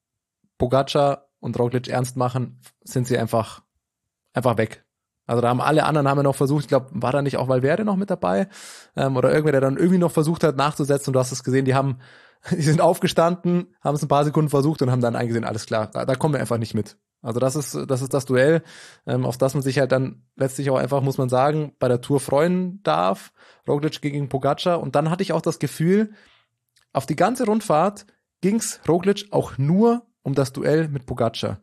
Pogacar und Roglic ernst machen, sind sie einfach, einfach weg. Also da haben alle anderen haben ja noch versucht, ich glaube, war da nicht auch Valverde noch mit dabei? Ähm, oder irgendwer, der dann irgendwie noch versucht hat nachzusetzen und du hast es gesehen, die haben, die sind aufgestanden, haben es ein paar Sekunden versucht und haben dann eingesehen, alles klar, da, da kommen wir einfach nicht mit. Also das ist, das ist das Duell, ähm, auf das man sich halt dann letztlich auch einfach, muss man sagen, bei der Tour freuen darf. Roglic gegen Pogacar. Und dann hatte ich auch das Gefühl, auf die ganze Rundfahrt ging's Roglic auch nur um das Duell mit Pogacar.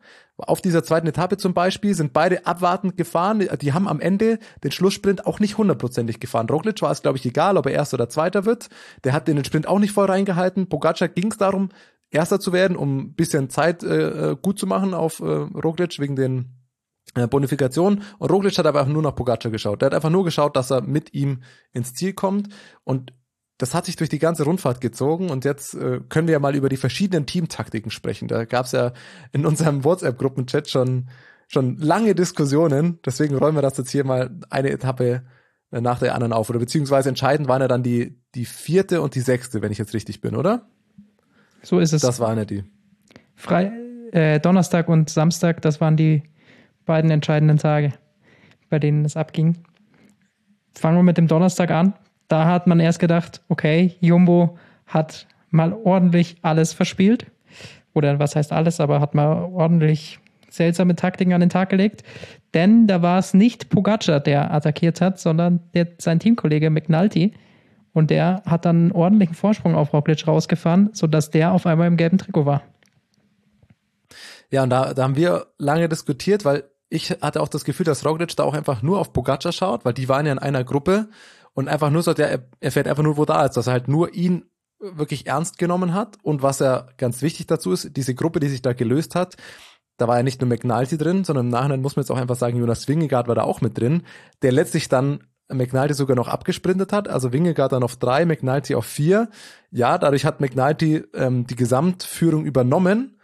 auf dieser zweiten Etappe zum Beispiel sind beide abwartend gefahren. Die haben am Ende den Schlusssprint auch nicht hundertprozentig gefahren. Roglic war es, glaube ich, egal, ob er Erster oder Zweiter wird. Der hat den Sprint auch nicht voll reingehalten. Pogacar ging es darum, Erster zu werden, um ein bisschen Zeit äh, gut zu machen auf äh, Roglic wegen den äh, Bonifikationen. Und Roglic hat aber auch nur nach Pogacar geschaut. Der hat einfach nur geschaut, dass er mit ihm ins Ziel kommt. Und das hat sich durch die ganze Rundfahrt gezogen und jetzt äh, können wir ja mal über die verschiedenen Teamtaktiken sprechen. Da gab es ja in unserem WhatsApp-Gruppenchat schon schon lange Diskussionen. Deswegen räumen wir das jetzt hier mal eine Etappe äh, nach der anderen auf. Oder beziehungsweise entscheidend waren ja dann die die vierte und die sechste, wenn ich jetzt richtig bin, oder? So ist es. Das waren ja die. Frei, äh, Donnerstag und Samstag, das waren die beiden entscheidenden Tage, bei denen es abging. Fangen wir mit dem Donnerstag an. Da hat man erst gedacht, okay, Jumbo hat mal ordentlich alles verspielt. Oder was heißt alles, aber hat mal ordentlich seltsame Taktiken an den Tag gelegt. Denn da war es nicht Pogacar, der attackiert hat, sondern der, sein Teamkollege McNulty. Und der hat dann einen ordentlichen Vorsprung auf Roglic rausgefahren, sodass der auf einmal im gelben Trikot war. Ja, und da, da haben wir lange diskutiert, weil ich hatte auch das Gefühl, dass Roglic da auch einfach nur auf Pogacar schaut, weil die waren ja in einer Gruppe. Und einfach nur so, der, er fährt einfach nur, wo da ist, dass er halt nur ihn wirklich ernst genommen hat. Und was ja ganz wichtig dazu ist, diese Gruppe, die sich da gelöst hat, da war ja nicht nur McNulty drin, sondern im Nachhinein muss man jetzt auch einfach sagen, Jonas Vingegaard war da auch mit drin, der letztlich dann McNulty sogar noch abgesprintet hat. Also Vingegaard dann auf drei, McNulty auf vier. Ja, dadurch hat McNulty ähm, die Gesamtführung übernommen.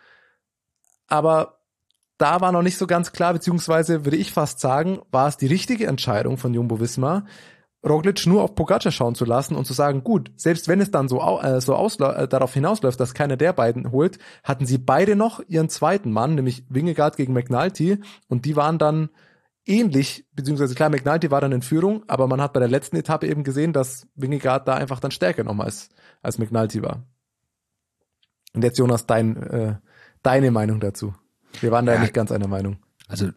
Aber da war noch nicht so ganz klar, beziehungsweise würde ich fast sagen, war es die richtige Entscheidung von Jumbo-Visma, Roglic nur auf Pogacar schauen zu lassen und zu sagen, gut, selbst wenn es dann so, äh, so ausla- äh, darauf hinausläuft, dass keiner der beiden holt, hatten sie beide noch ihren zweiten Mann, nämlich Vingegaard gegen McNulty, und die waren dann ähnlich, beziehungsweise klar, McNulty war dann in Führung, aber man hat bei der letzten Etappe eben gesehen, dass Vingegaard da einfach dann stärker nochmal als, als McNulty war. Und jetzt, Jonas, dein, äh, deine Meinung dazu. Wir waren da ja nicht ganz einer Meinung. Also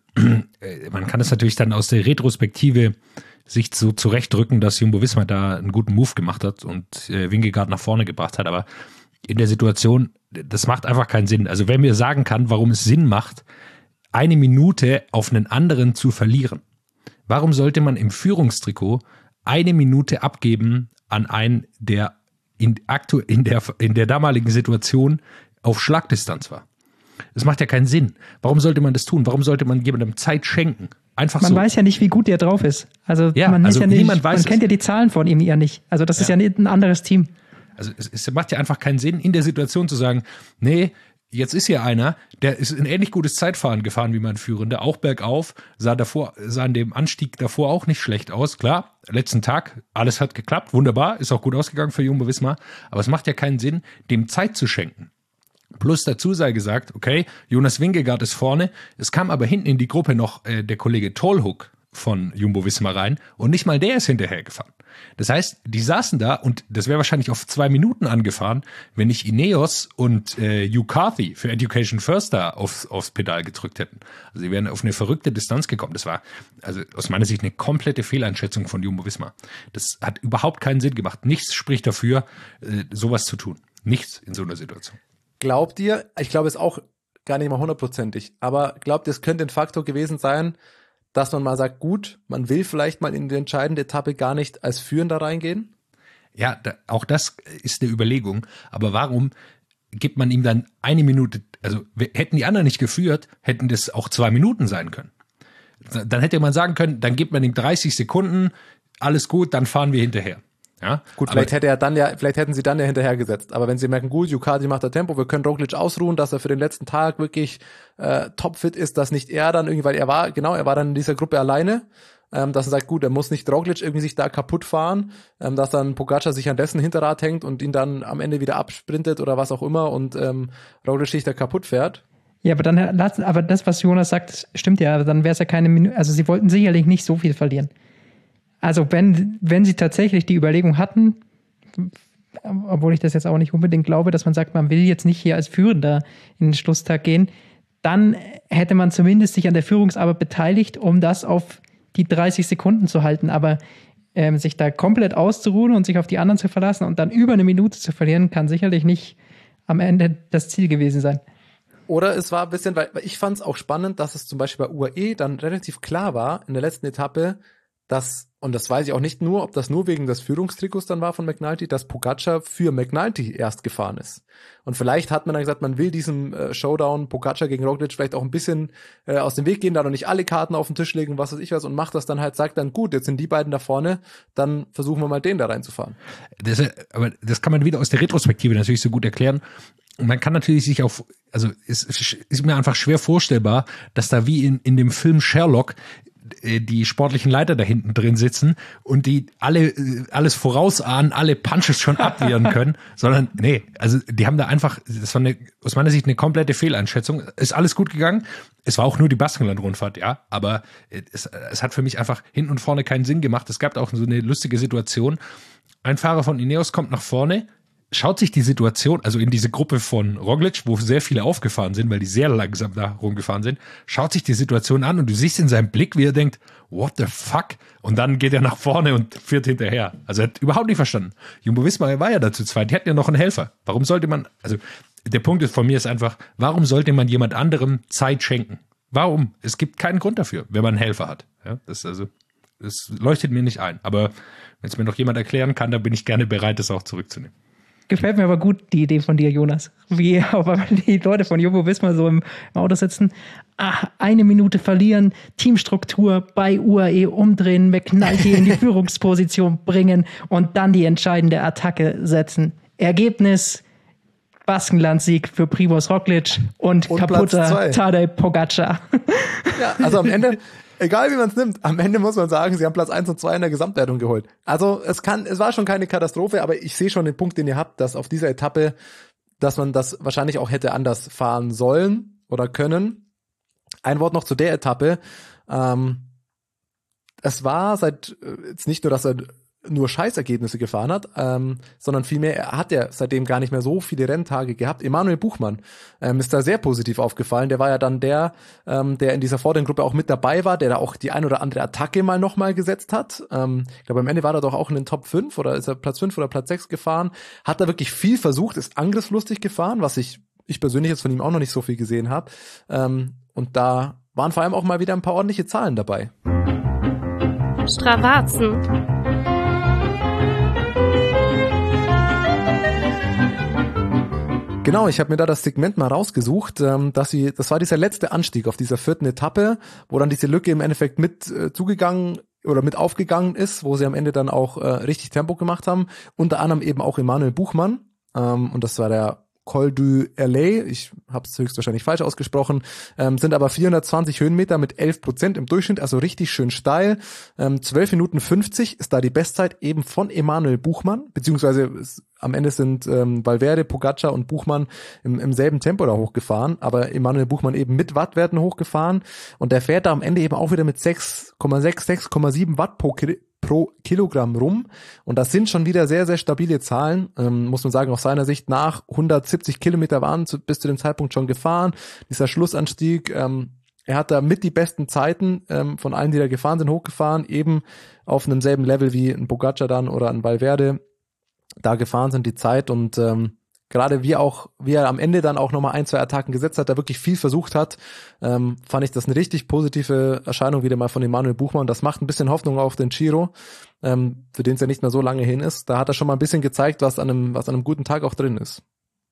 man kann es natürlich dann aus der Retrospektive sich so zurechtdrücken, dass Jumbo-Visma da einen guten Move gemacht hat und äh, Vingegaard nach vorne gebracht hat, aber in der Situation, das macht einfach keinen Sinn. Also wer mir sagen kann, warum es Sinn macht, eine Minute auf einen anderen zu verlieren, warum sollte man im Führungstrikot eine Minute abgeben an einen, der in, aktu- in, der, in der damaligen Situation auf Schlagdistanz war? Das macht ja keinen Sinn. Warum sollte man das tun? Warum sollte man jemandem Zeit schenken? Einfach man so. weiß ja nicht, wie gut der drauf ist. Also ja, man, also ist ja nicht, niemand weiß man kennt es. ja die Zahlen von ihm ja nicht. Also das ja. ist ja nicht ein anderes Team. Also es, es macht ja einfach keinen Sinn, in der Situation zu sagen, nee, jetzt ist hier einer, der ist ein ähnlich gutes Zeitfahren gefahren wie mein Führender, auch bergauf, sah davor, sah an dem Anstieg davor auch nicht schlecht aus. Klar, letzten Tag, alles hat geklappt, wunderbar, ist auch gut ausgegangen für Jumbo-Visma, aber es macht ja keinen Sinn, dem Zeit zu schenken. Plus dazu sei gesagt, okay, Jonas Vingegaard ist vorne, es kam aber hinten in die Gruppe noch äh, der Kollege Tolhoek von Jumbo-Visma rein und nicht mal der ist hinterher gefahren. Das heißt, die saßen da und das wäre wahrscheinlich auf zwei Minuten angefahren, wenn nicht Ineos und äh, Hugh Carthy für Education First da aufs, aufs Pedal gedrückt hätten. Also sie wären auf eine verrückte Distanz gekommen. Das war also aus meiner Sicht eine komplette Fehleinschätzung von Jumbo-Visma. Das hat überhaupt keinen Sinn gemacht. Nichts spricht dafür, äh, sowas zu tun. Nichts in so einer Situation. Glaubt ihr, ich glaube es auch gar nicht mal hundertprozentig, aber glaubt ihr, es könnte ein Faktor gewesen sein, dass man mal sagt, gut, man will vielleicht mal in die entscheidende Etappe gar nicht als Führender reingehen? Ja, da, auch das ist eine Überlegung. Aber warum gibt man ihm dann eine Minute, also hätten die anderen nicht geführt, hätten das auch zwei Minuten sein können. Dann hätte man sagen können, dann gibt man ihm dreißig Sekunden, alles gut, dann fahren wir hinterher. Ja, gut, vielleicht hätte er dann ja, vielleicht hätten sie dann ja hinterhergesetzt. Aber wenn sie merken, gut, Ducati macht da Tempo, wir können Roglic ausruhen, dass er für den letzten Tag wirklich äh, topfit ist, dass nicht er dann irgendwie, weil er war, genau, er war dann in dieser Gruppe alleine, ähm, dass er sagt, gut, er muss nicht Roglic irgendwie sich da kaputt fahren, ähm, dass dann Pogacar sich an dessen Hinterrad hängt und ihn dann am Ende wieder absprintet oder was auch immer und ähm, Roglic sich da kaputt fährt. Ja, aber dann, aber das, was Jonas sagt, stimmt ja, dann wäre es ja keine Minute, also sie wollten sicherlich nicht so viel verlieren. Also wenn, wenn sie tatsächlich die Überlegung hatten, obwohl ich das jetzt auch nicht unbedingt glaube, dass man sagt, man will jetzt nicht hier als Führender in den Schlusstag gehen, dann hätte man zumindest sich an der Führungsarbeit beteiligt, um das auf die dreißig Sekunden zu halten. Aber ähm, sich da komplett auszuruhen und sich auf die anderen zu verlassen und dann über eine Minute zu verlieren, kann sicherlich nicht am Ende das Ziel gewesen sein. Oder es war ein bisschen, weil, weil ich fand es auch spannend, dass es zum Beispiel bei U A E dann relativ klar war in der letzten Etappe, dass, und das weiß ich auch nicht nur, ob das nur wegen des Führungstrikots dann war von McNulty, dass Pogacar für McNulty erst gefahren ist. Und vielleicht hat man dann gesagt, man will diesem äh, Showdown Pogacar gegen Roglic vielleicht auch ein bisschen äh, aus dem Weg gehen, da noch nicht alle Karten auf den Tisch legen, was weiß ich was, und macht das dann halt, sagt dann, gut, jetzt sind die beiden da vorne, dann versuchen wir mal den da reinzufahren. Das, aber das kann man wieder aus der Retrospektive natürlich so gut erklären. Und man kann natürlich sich auf, also es ist mir einfach schwer vorstellbar, dass da wie in, in dem Film Sherlock die sportlichen Leiter da hinten drin sitzen und die alle alles vorausahnen, alle Punches schon abwehren können, sondern nee, also die haben da einfach, das war eine, aus meiner Sicht eine komplette Fehleinschätzung. Ist alles gut gegangen. Es war auch nur die Baskenland-Rundfahrt, ja, aber es, es hat für mich einfach hinten und vorne keinen Sinn gemacht. Es gab auch so eine lustige Situation. Ein Fahrer von Ineos kommt nach vorne, schaut sich die Situation, also in diese Gruppe von Roglic, wo sehr viele aufgefahren sind, weil die sehr langsam da rumgefahren sind, schaut sich die Situation an und du siehst in seinem Blick, wie er denkt, what the fuck? Und dann geht er nach vorne und führt hinterher. Also er hat überhaupt nicht verstanden. Jumbo-Visma war ja dazu zweit, die hatten ja noch einen Helfer. Warum sollte man, also der Punkt ist von mir ist einfach, warum sollte man jemand anderem Zeit schenken? Warum? Es gibt keinen Grund dafür, wenn man einen Helfer hat. Ja, das also, das leuchtet mir nicht ein. Aber wenn es mir noch jemand erklären kann, dann bin ich gerne bereit, das auch zurückzunehmen. Gefällt mir aber gut, die Idee von dir, Jonas. Wie auf einmal die Leute von Jumbo-Visma so im Auto sitzen. Ah, eine Minute verlieren, Teamstruktur bei U A E umdrehen, McNulty in die Führungsposition bringen und dann die entscheidende Attacke setzen. Ergebnis, Baskenland-Sieg für Primož Roglic und, und kaputter Tadej Pogacar. Ja, also am Ende... Egal wie man es nimmt, am Ende muss man sagen, sie haben Platz eins und zwei in der Gesamtwertung geholt. Also es kann, es war schon keine Katastrophe, aber ich sehe schon den Punkt, den ihr habt, dass auf dieser Etappe, dass man das wahrscheinlich auch hätte anders fahren sollen oder können. Ein Wort noch zu der Etappe. Ähm, es war seit, jetzt nicht nur, dass er nur Scheißergebnisse gefahren hat, ähm, sondern vielmehr hat er seitdem gar nicht mehr so viele Renntage gehabt. Emanuel Buchmann ähm, ist da sehr positiv aufgefallen. Der war ja dann der, ähm, der in dieser vorderen Gruppe auch mit dabei war, der da auch die ein oder andere Attacke mal nochmal gesetzt hat. Ähm, ich glaube, am Ende war er doch auch in den Top fünf oder ist er Platz fünf oder Platz sechs gefahren. Hat da wirklich viel versucht, ist angriffslustig gefahren, was ich, ich persönlich jetzt von ihm auch noch nicht so viel gesehen habe. Ähm, und da waren vor allem auch mal wieder ein paar ordentliche Zahlen dabei. Stravazen. Genau, ich habe mir da das Segment mal rausgesucht, ähm, dass sie, das war dieser letzte Anstieg auf dieser vierten Etappe, wo dann diese Lücke im Endeffekt mit äh, zugegangen oder mit aufgegangen ist, wo sie am Ende dann auch äh, richtig Tempo gemacht haben. Unter anderem eben auch Emanuel Buchmann, ähm, und das war der Col du Erlay, ich habe es höchstwahrscheinlich falsch ausgesprochen, ähm, sind aber vierhundertzwanzig Höhenmeter mit elf Prozent im Durchschnitt, also richtig schön steil. Ähm, zwölf Minuten fünfzig ist da die Bestzeit eben von Emanuel Buchmann, beziehungsweise es, am Ende sind ähm, Valverde, Pogacar und Buchmann im, im selben Tempo da hochgefahren, aber Emanuel Buchmann eben mit Wattwerten hochgefahren und der fährt da am Ende eben auch wieder mit sechs Komma sechs, sechs Komma sieben Watt pro Kilometer pro Kilogramm rum. Und das sind schon wieder sehr, sehr stabile Zahlen. Ähm, muss man sagen, aus seiner Sicht nach hundertsiebzig Kilometer waren zu, bis zu dem Zeitpunkt schon gefahren. Dieser Schlussanstieg, ähm, er hat da mit die besten Zeiten ähm, von allen, die da gefahren sind, hochgefahren, eben auf einem selben Level wie ein Pogacar dann oder ein Valverde. Da gefahren sind die Zeit und ähm, gerade wie auch, wie er am Ende dann auch nochmal ein, zwei Attacken gesetzt hat, da wirklich viel versucht hat, ähm, fand ich das eine richtig positive Erscheinung wieder mal von Emanuel Buchmann. Das macht ein bisschen Hoffnung auf den Giro, ähm, für den es ja nicht mehr so lange hin ist. Da hat er schon mal ein bisschen gezeigt, was an einem, was an einem guten Tag auch drin ist.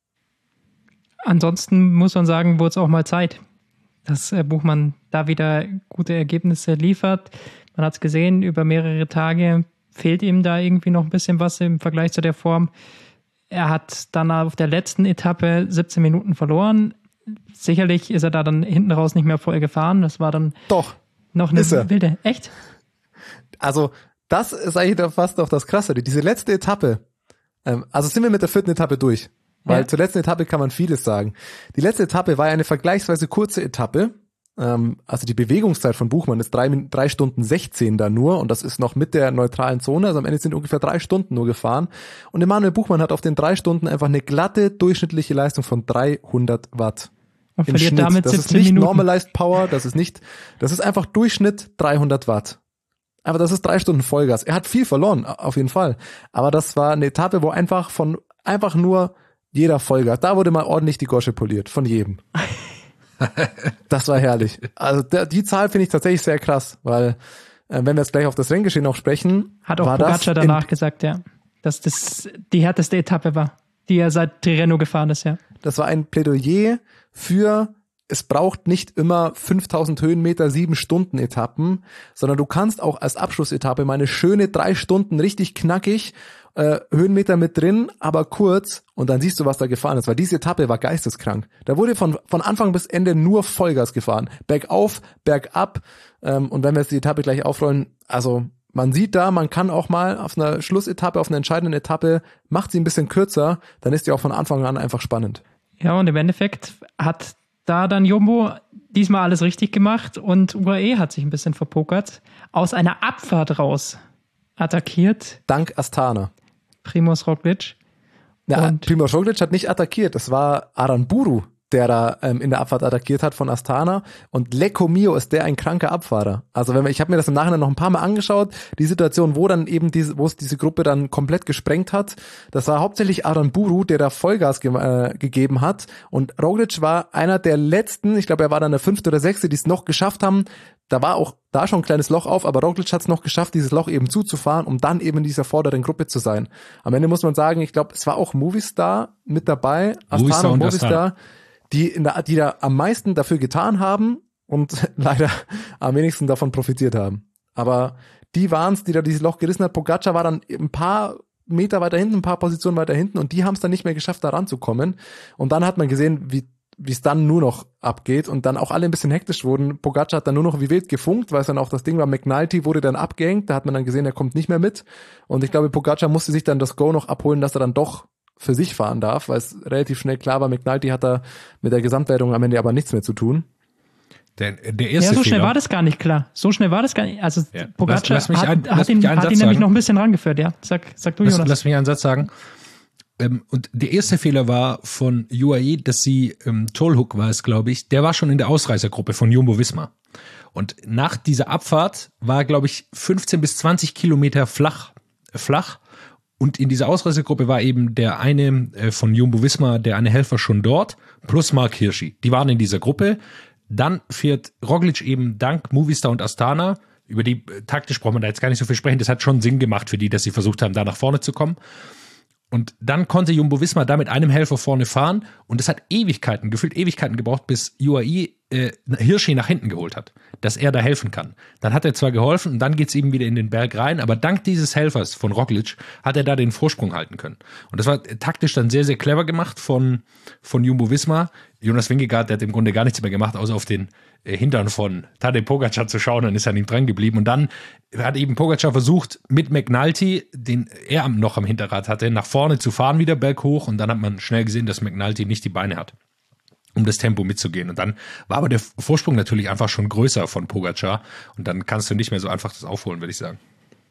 Ansonsten muss man sagen, wurde es auch mal Zeit, dass äh, Buchmann da wieder gute Ergebnisse liefert. Man hat es gesehen, über mehrere Tage fehlt ihm da irgendwie noch ein bisschen was im Vergleich zu der Form. Er hat dann auf der letzten Etappe siebzehn Minuten verloren. Sicherlich ist er da dann hinten raus nicht mehr voll gefahren. Das war dann Doch, noch eine wilde. Echt? Also das ist eigentlich fast noch das Krasse. Diese letzte Etappe, ähm, also sind wir mit der vierten Etappe durch. Weil ja. Zur letzten Etappe kann man vieles sagen. Die letzte Etappe war eine vergleichsweise kurze Etappe. Also die Bewegungszeit von Buchmann ist drei, drei Stunden sechzehn da nur und das ist noch mit der neutralen Zone, also am Ende sind ungefähr drei Stunden nur gefahren und Emanuel Buchmann hat auf den drei Stunden einfach eine glatte durchschnittliche Leistung von dreihundert Watt. Und verliert Schnitt. damit das siebzehn ist nicht Minuten. Normalized Power, das ist nicht, das ist einfach Durchschnitt dreihundert Watt. Aber das ist drei Stunden Vollgas. Er hat viel verloren, auf jeden Fall. Aber das war eine Etappe, wo einfach von, einfach nur jeder Vollgas, da wurde mal ordentlich die Gosche poliert, von jedem. Das war herrlich. Also der, die Zahl finde ich tatsächlich sehr krass, weil äh, wenn wir jetzt gleich auf das Renngeschehen noch sprechen, hat auch war Pogacar das danach in, gesagt, ja, dass das die härteste Etappe war, die er seit Tirreno gefahren ist, ja. Das war ein Plädoyer für, es braucht nicht immer fünftausend Höhenmeter, sieben Stunden Etappen, sondern du kannst auch als Abschlussetappe mal eine schöne drei Stunden richtig knackig äh, Höhenmeter mit drin, aber kurz, und dann siehst du, was da gefahren ist, weil diese Etappe war geisteskrank. Da wurde von von Anfang bis Ende nur Vollgas gefahren, bergauf, bergab, ähm, und wenn wir jetzt die Etappe gleich aufrollen, also man sieht da, man kann auch mal auf einer Schlussetappe, auf einer entscheidenden Etappe, macht sie ein bisschen kürzer, dann ist die auch von Anfang an einfach spannend. Ja, und im Endeffekt hat da dann Jumbo diesmal alles richtig gemacht und U A E hat sich ein bisschen verpokert, aus einer Abfahrt raus attackiert. Dank Astana. Primož Roglič. Ja, Und Primož Roglič hat nicht attackiert, es war Aranburu, der da ähm, in der Abfahrt attackiert hat von Astana, und Lecco Mio ist der ein kranker Abfahrer. Also wenn wir, ich habe mir das im Nachhinein noch ein paar Mal angeschaut, die Situation, wo dann eben diese, wo es diese Gruppe dann komplett gesprengt hat, das war hauptsächlich Aranburu, der da Vollgas ge- äh, gegeben hat, und Roglič war einer der letzten, ich glaube er war dann der fünfte oder sechste, die es noch geschafft haben. Da war auch da schon ein kleines Loch auf, aber Roglič hat es noch geschafft, dieses Loch eben zuzufahren, um dann eben in dieser vorderen Gruppe zu sein. Am Ende muss man sagen, ich glaube, es war auch Movistar mit dabei, Astana Movistar und und Movistar, Astana. die in der, die da am meisten dafür getan haben und leider am wenigsten davon profitiert haben. Aber die waren es, die da dieses Loch gerissen hat. Pogacar war dann ein paar Meter weiter hinten, ein paar Positionen weiter hinten, und die haben es dann nicht mehr geschafft, da ranzukommen. Und dann hat man gesehen, wie wie es dann nur noch abgeht, und dann auch alle ein bisschen hektisch wurden. Pogacar hat dann nur noch wie wild gefunkt, weil es dann auch das Ding war, McNulty wurde dann abgehängt, da hat man dann gesehen, er kommt nicht mehr mit, und ich glaube, Pogacar musste sich dann das Go noch abholen, dass er dann doch für sich fahren darf, weil es relativ schnell klar war, McNulty hat da mit der Gesamtwertung am Ende aber nichts mehr zu tun. Der, der erste ja, so schnell Fehler, war das gar nicht klar. So schnell war das gar nicht. Also Ja. Pogacar Lass- lass mich hat, ein- lass hat mich ihn, einen hat Satz ihn nämlich sagen. noch ein bisschen rangeführt, ja. Sag, sag du, lass, Jonas. lass mich einen Satz sagen. Ähm, und der erste Fehler war von U A E, dass sie, ähm, Tolhoek war es, glaube ich, der war schon in der Ausreißergruppe von Jumbo-Visma. Und nach dieser Abfahrt war, glaube ich, fünfzehn bis zwanzig Kilometer flach, äh, flach. Und in dieser Ausreißergruppe war eben der eine äh, von Jumbo-Visma, der eine Helfer schon dort, plus Mark Hirschi. Die waren in dieser Gruppe. Dann fährt Roglič eben dank Movistar und Astana. Über die äh, taktisch braucht man da jetzt gar nicht so viel sprechen. Das hat schon Sinn gemacht für die, dass sie versucht haben, da nach vorne zu kommen. Und dann konnte Jumbo-Visma da mit einem Helfer vorne fahren, und es hat Ewigkeiten, gefühlt Ewigkeiten gebraucht, bis U A E äh, Hirschi nach hinten geholt hat, dass er da helfen kann. Dann hat er zwar geholfen, und dann geht's eben wieder in den Berg rein, aber dank dieses Helfers von Roglič hat er da den Vorsprung halten können. Und das war taktisch dann sehr, sehr clever gemacht von, von Jumbo-Visma. Jonas Vingegaard, der hat im Grunde gar nichts mehr gemacht, außer auf den äh, Hintern von Tadej Pogacar zu schauen, dann ist er an ihm dran geblieben. Und dann hat eben Pogacar versucht, mit McNulty, den er am- noch am Hinterrad hatte, nach vorne zu fahren, wieder berghoch. Und dann hat man schnell gesehen, dass McNulty nicht die Beine hat, um das Tempo mitzugehen. Und dann war aber der Vorsprung natürlich einfach schon größer von Pogacar. Und dann kannst du nicht mehr so einfach das aufholen, würde ich sagen.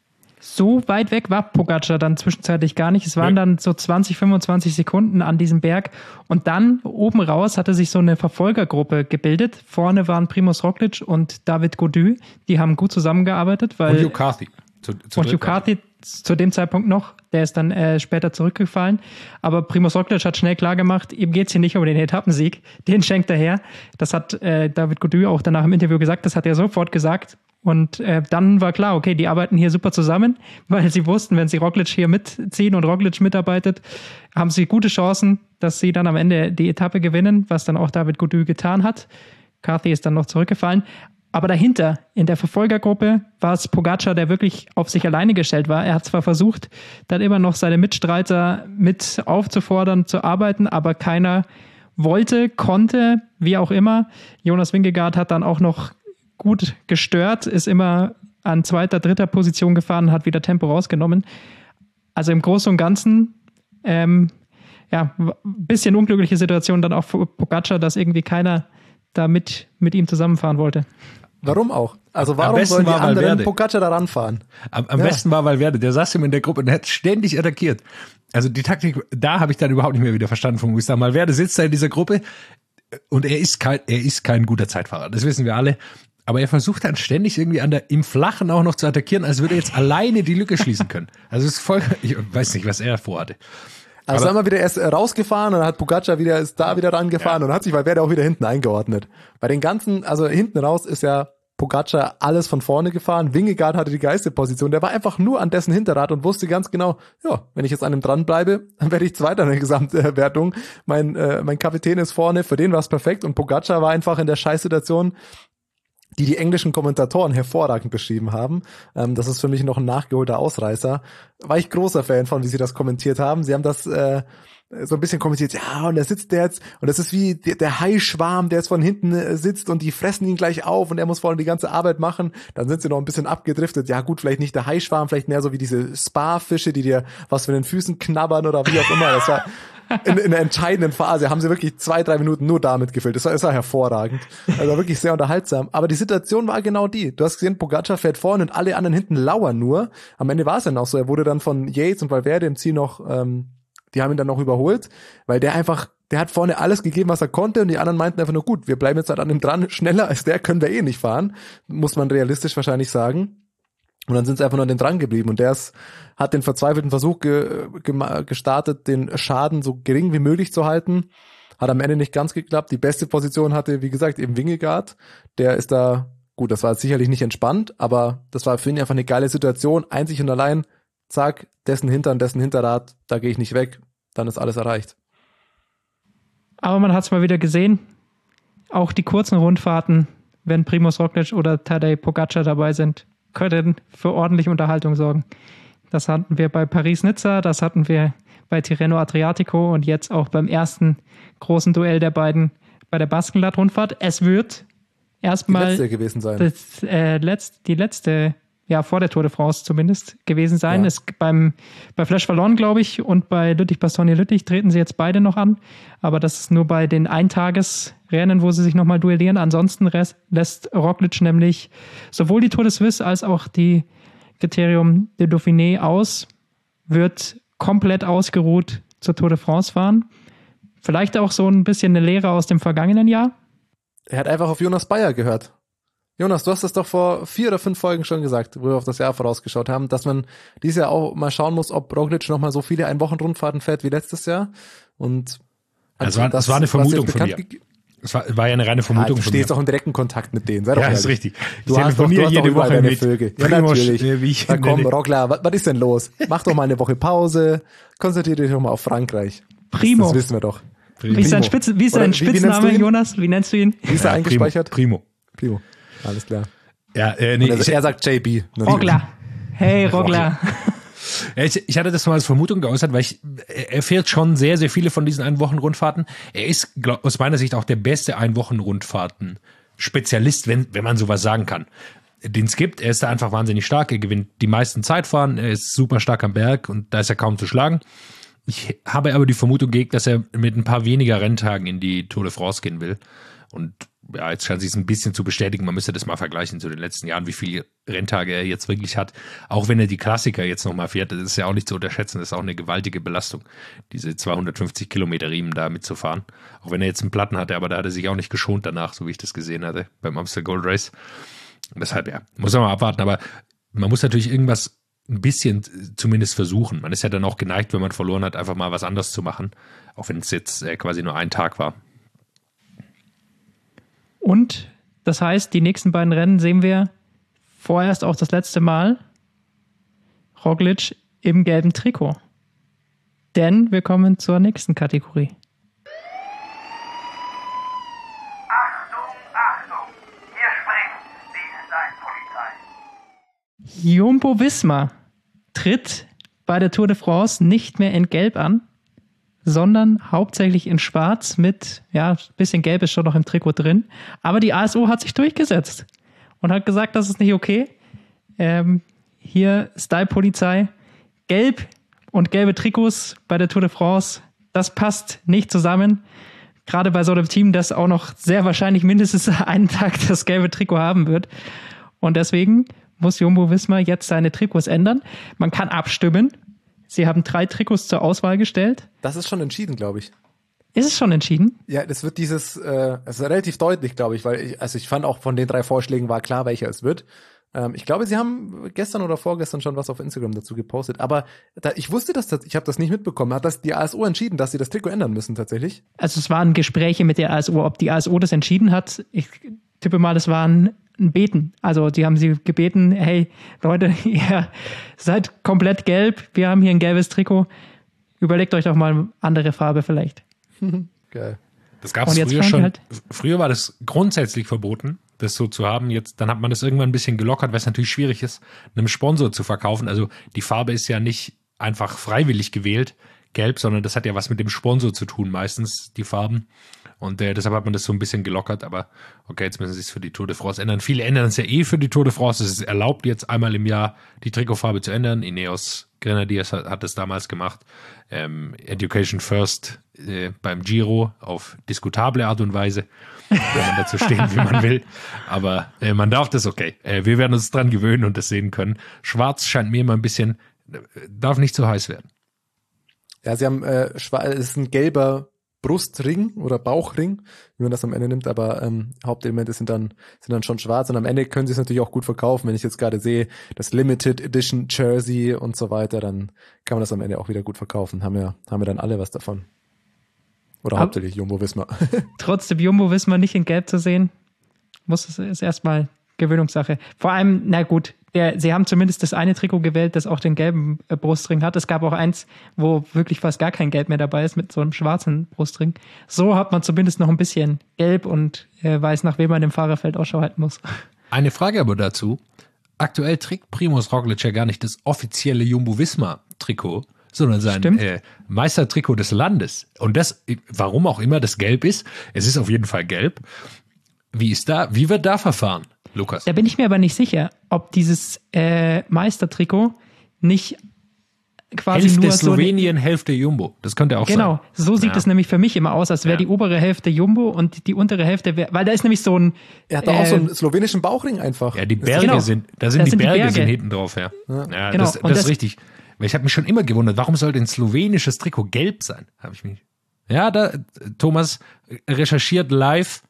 So weit weg war Pogacar dann zwischenzeitlich gar nicht. Es waren Nee. dann so zwanzig, fünfundzwanzig Sekunden an diesem Berg. Und dann oben raus hatte sich so eine Verfolgergruppe gebildet. Vorne waren Primož Roglič und David Gaudu. Die haben gut zusammengearbeitet, weil Und Hugh Carthy. Zu, zu und dritt Hugh Carthy zu dem Zeitpunkt noch, der ist dann äh, später zurückgefallen. Aber Primož Roglič hat schnell klar gemacht, ihm geht's hier nicht um den Etappensieg, den schenkt er her. Das hat äh, David Gaudu auch danach im Interview gesagt, das hat er sofort gesagt. Und äh, dann war klar, okay, die arbeiten hier super zusammen, weil sie wussten, wenn sie Roglič hier mitziehen und Roglič mitarbeitet, haben sie gute Chancen, dass sie dann am Ende die Etappe gewinnen, was dann auch David Gaudu getan hat. Carthy ist dann noch zurückgefallen. Aber dahinter, in der Verfolgergruppe, war es Pogacar, der wirklich auf sich alleine gestellt war. Er hat zwar versucht, dann immer noch seine Mitstreiter mit aufzufordern, zu arbeiten, aber keiner wollte, konnte, wie auch immer. Jonas Vingegaard hat dann auch noch gut gestört, ist immer an zweiter, dritter Position gefahren, hat wieder Tempo rausgenommen. Also im Großen und Ganzen, ähm, ja, ein bisschen unglückliche Situation dann auch für Pogacar, dass irgendwie keiner da mit, mit ihm zusammenfahren wollte. Warum auch? Also warum besten sollen die war anderen Valverde. Pogacar da ranfahren? Am, am Ja. besten war Valverde, der saß ihm in der Gruppe und hat ständig attackiert. Also die Taktik, da habe ich dann überhaupt nicht mehr wieder verstanden von Movistar. Valverde sitzt da in dieser Gruppe und er ist kein, er ist kein guter Zeitfahrer, das wissen wir alle. Aber er versucht dann ständig irgendwie an der, im Flachen auch noch zu attackieren, als würde er jetzt alleine die Lücke schließen können. Also es ist voll, ich weiß nicht, was er vorhatte. Also Aber- einmal wieder erst rausgefahren und dann hat Pogacar wieder, ist da wieder rangefahren Ja. und hat sich Valverde auch wieder hinten eingeordnet. Bei den ganzen, also hinten raus ist ja Pogacar alles von vorne gefahren. Vingegaard hatte die geilste Position. Der war einfach nur an dessen Hinterrad und wusste ganz genau, ja, wenn ich jetzt an ihm dran bleibe, dann werde ich Zweiter in der Gesamtwertung. Mein, äh, mein Kapitän ist vorne, für den war es perfekt und Pogacar war einfach in der Scheißsituation, die die englischen Kommentatoren hervorragend beschrieben haben. Ähm, das ist für mich noch ein nachgeholter Ausreißer. War ich großer Fan von, wie sie das kommentiert haben. Sie haben das äh, so ein bisschen kommentiert, ja, und da sitzt der jetzt, und das ist wie der, der Haischwarm, der jetzt von hinten äh, sitzt und die fressen ihn gleich auf und er muss vorne die ganze Arbeit machen. Dann sind sie noch ein bisschen abgedriftet. Ja gut, vielleicht nicht der Haischwarm, vielleicht mehr so wie diese Spa-Fische, die dir was von den Füßen knabbern oder wie auch immer. Das war in, in der entscheidenden Phase, haben sie wirklich zwei, drei Minuten nur damit gefüllt. Das war, das war hervorragend. Also wirklich sehr unterhaltsam. Aber die Situation war genau die. Du hast gesehen, Pogacar fährt vorne und alle anderen hinten lauern nur. Am Ende war es dann auch so. Er wurde dann von Yates und Valverde im Ziel noch, ähm, die haben ihn dann noch überholt, weil der einfach, der hat vorne alles gegeben, was er konnte und die anderen meinten einfach nur, gut, wir bleiben jetzt halt an ihm dran, schneller als der können wir eh nicht fahren. Muss man realistisch wahrscheinlich sagen. Und dann sind sie einfach nur an den dran geblieben. Und der ist, hat den verzweifelten Versuch ge, ge, gestartet, den Schaden so gering wie möglich zu halten. Hat am Ende nicht ganz geklappt. Die beste Position hatte, wie gesagt, eben Vingegaard. Der ist da, gut, das war sicherlich nicht entspannt, aber das war für ihn einfach eine geile Situation. Einzig und allein, zack, dessen Hintern, dessen Hinterrad, da gehe ich nicht weg. Dann ist alles erreicht. Aber man hat es mal wieder gesehen. Auch die kurzen Rundfahrten, wenn Primož Roglič oder Tadej Pogacar dabei sind, können für ordentliche Unterhaltung sorgen. Das hatten wir bei Paris-Nizza, das hatten wir bei Tirreno Adriatico und jetzt auch beim ersten großen Duell der beiden bei der Baskenland-Rundfahrt. Es wird erstmal Die letzte gewesen sein. Das, äh, letzt, die letzte, ja, vor der Tour de France zumindest gewesen sein. Ja. Es, beim, bei Flèche Wallonne, glaube ich, und bei Lüttich-Bastogne-Lüttich treten sie jetzt beide noch an. Aber das ist nur bei den Eintagesrennen, wo sie sich nochmal duellieren. Ansonsten rest, lässt Roglič nämlich sowohl die Tour de Suisse als auch die Criterium de Dauphiné aus, wird komplett ausgeruht zur Tour de France fahren. Vielleicht auch so ein bisschen eine Lehre aus dem vergangenen Jahr. Er hat einfach auf Jonas Bayer gehört. Jonas, du hast das doch vor vier oder fünf Folgen schon gesagt, wo wir auf das Jahr vorausgeschaut haben, dass man dieses Jahr auch mal schauen muss, ob Roglič noch mal so viele Ein-Wochen-Rundfahrten fährt wie letztes Jahr. Und Also war, das war eine Vermutung von mir. Es war, war ja eine reine Vermutung ja, du von mir. stehst auch im direkten Kontakt mit denen. Sei doch Ja, ehrlich. ist richtig. Du Ich hast doch, du telefoniere hast doch jede überall Woche deine mit Vögel. Ja, Primož, natürlich. äh, wie ich Na ihn komm, nenne. Roglič, was, was ist denn los? Mach doch mal eine Woche Pause. Konzentriere dich doch mal auf Frankreich. Primo. Das, das wissen wir doch. Wie ist sein, Spitz, wie ist Oder sein wie- wie nennst Spitzname, du ihn? Jonas? Wie nennst du ihn? Wie ist er Ja, eingespeichert? Primo. Primo. Alles klar. Ja, äh, nee, Und er, ich, er sagt J B. Rogler. Hey, Rogler. Ja, ich, ich hatte das mal als Vermutung geäußert, weil ich, er fährt schon sehr, sehr viele von diesen Ein-Wochen-Rundfahrten. Er ist glaub, aus meiner Sicht auch der beste Ein-Wochen-Rundfahrten-Spezialist, wenn, wenn man sowas sagen kann, den es gibt. Er ist da einfach wahnsinnig stark, er gewinnt die meisten Zeitfahren, er ist super stark am Berg und da ist er kaum zu schlagen. Ich habe aber die Vermutung gehegt, dass er mit ein paar weniger Renntagen in die Tour de France gehen will. Und ja, jetzt scheint sich es ein bisschen zu bestätigen. Man müsste das mal vergleichen zu den letzten Jahren, wie viele Renntage er jetzt wirklich hat. Auch wenn er die Klassiker jetzt nochmal fährt, das ist ja auch nicht zu unterschätzen. Das ist auch eine gewaltige Belastung, diese zweihundertfünfzig Kilometer Riemen da mitzufahren. Auch wenn er jetzt einen Platten hatte, aber da hat er sich auch nicht geschont danach, so wie ich das gesehen hatte beim Amstel Gold Race. Und deshalb, ja, muss man mal abwarten. Aber man muss natürlich irgendwas ein bisschen zumindest versuchen. Man ist ja dann auch geneigt, wenn man verloren hat, einfach mal was anderes zu machen. Auch wenn es jetzt äh, quasi nur ein Tag war. Und das heißt, die nächsten beiden Rennen sehen wir vorerst auch das letzte Mal Roglič im gelben Trikot. Denn wir kommen zur nächsten Kategorie. Achtung, Achtung, hier springt die Designpolizei. Jumbo-Visma tritt bei der Tour de France nicht mehr in Gelb an, sondern hauptsächlich in Schwarz mit, ja, ein bisschen Gelb ist schon noch im Trikot drin. Aber die A S O hat sich durchgesetzt und hat gesagt, das ist nicht okay. Ähm, hier Style-Polizei, Gelb und gelbe Trikots bei der Tour de France, das passt nicht zusammen. Gerade bei so einem Team, das auch noch sehr wahrscheinlich mindestens einen Tag das gelbe Trikot haben wird. Und deswegen muss Jumbo-Visma jetzt seine Trikots ändern. Man kann abstimmen. Sie haben drei Trikots zur Auswahl gestellt. Das ist schon entschieden, glaube ich. Ist es schon entschieden? Ja, das wird dieses, äh, es ist relativ deutlich, glaube ich, weil ich, also ich fand auch von den drei Vorschlägen war klar, welcher es wird. Ähm, ich glaube, sie haben gestern oder vorgestern schon was auf Instagram dazu gepostet. Aber da, ich wusste das, ich habe das nicht mitbekommen. Hat das die A S O entschieden, dass sie das Trikot ändern müssen tatsächlich? Also es waren Gespräche mit der A S O. Ob die A S O das entschieden hat, ich tippe mal, es waren ein Beten. Also die haben sie gebeten, hey Leute, ihr seid komplett gelb, wir haben hier ein gelbes Trikot. Überlegt euch doch mal eine andere Farbe vielleicht. Geil. Das gab es früher fahren die schon. halt- Früher war das grundsätzlich verboten, das so zu haben. Jetzt, dann hat man das irgendwann ein bisschen gelockert, weil es natürlich schwierig ist, einem Sponsor zu verkaufen. Also die Farbe ist ja nicht einfach freiwillig gewählt, gelb, sondern das hat ja was mit dem Sponsor zu tun, meistens die Farben. Und äh, deshalb hat man das so ein bisschen gelockert. Aber okay, jetzt müssen sie es für die Tour de France ändern. Viele ändern es ja eh für die Tour de France. Es ist erlaubt, jetzt einmal im Jahr die Trikotfarbe zu ändern. Ineos Grenadiers hat, hat das damals gemacht. Ähm, Education First äh, beim Giro auf diskutable Art und Weise. Kann man dazu stehen, wie man will. Aber äh, man darf das okay. Äh, wir werden uns dran gewöhnen und das sehen können. Schwarz scheint mir immer ein bisschen, äh, darf nicht zu heiß werden. Ja, sie haben, äh, schwa- es ist ein gelber Brustring oder Bauchring, wie man das am Ende nimmt, aber ähm, Hauptelemente sind dann sind dann schon schwarz und am Ende können sie es natürlich auch gut verkaufen. Wenn ich jetzt gerade sehe, das Limited Edition Jersey und so weiter, dann kann man das am Ende auch wieder gut verkaufen. Haben wir haben wir dann alle was davon. Oder Ab- hauptsächlich Jumbo-Visma. Trotzdem Jumbo-Visma nicht in Gelb zu sehen, muss es ist erstmal Gewöhnungssache. Vor allem, na gut, der, sie haben zumindest das eine Trikot gewählt, das auch den gelben äh, Brustring hat. Es gab auch eins, wo wirklich fast gar kein Gelb mehr dabei ist, mit so einem schwarzen Brustring. So hat man zumindest noch ein bisschen Gelb und äh, weiß, nach wem man im Fahrerfeld Ausschau halten muss. Eine Frage aber dazu. Aktuell trägt Primož Roglič ja gar nicht das offizielle Jumbo-Visma-Trikot, sondern sein Stimmt. äh, Meistertrikot des Landes. Und das, warum auch immer das gelb ist, es ist auf jeden Fall gelb. Wie ist da, wie wird da verfahren, Lukas? Da bin ich mir aber nicht sicher, ob dieses äh, Meistertrikot nicht quasi Hälfte nur so eine- Slowenien, Hälfte Jumbo. Das könnte auch Genau, sein. so sieht Ja. es nämlich für mich immer aus, als wäre Ja. die obere Hälfte Jumbo und die untere Hälfte wäre, weil da ist nämlich so ein Er hat da auch äh, so einen slowenischen Bauchring einfach. Ja, die Das- Berge Genau. sind, da sind Das die sind die Berge, Berge. sind hinten drauf, ja. Ja, Genau. das, Und das ist das- richtig. Weil ich habe mich schon immer gewundert, warum sollte ein slowenisches Trikot gelb sein? Habe ich mich. Ja, da Thomas recherchiert live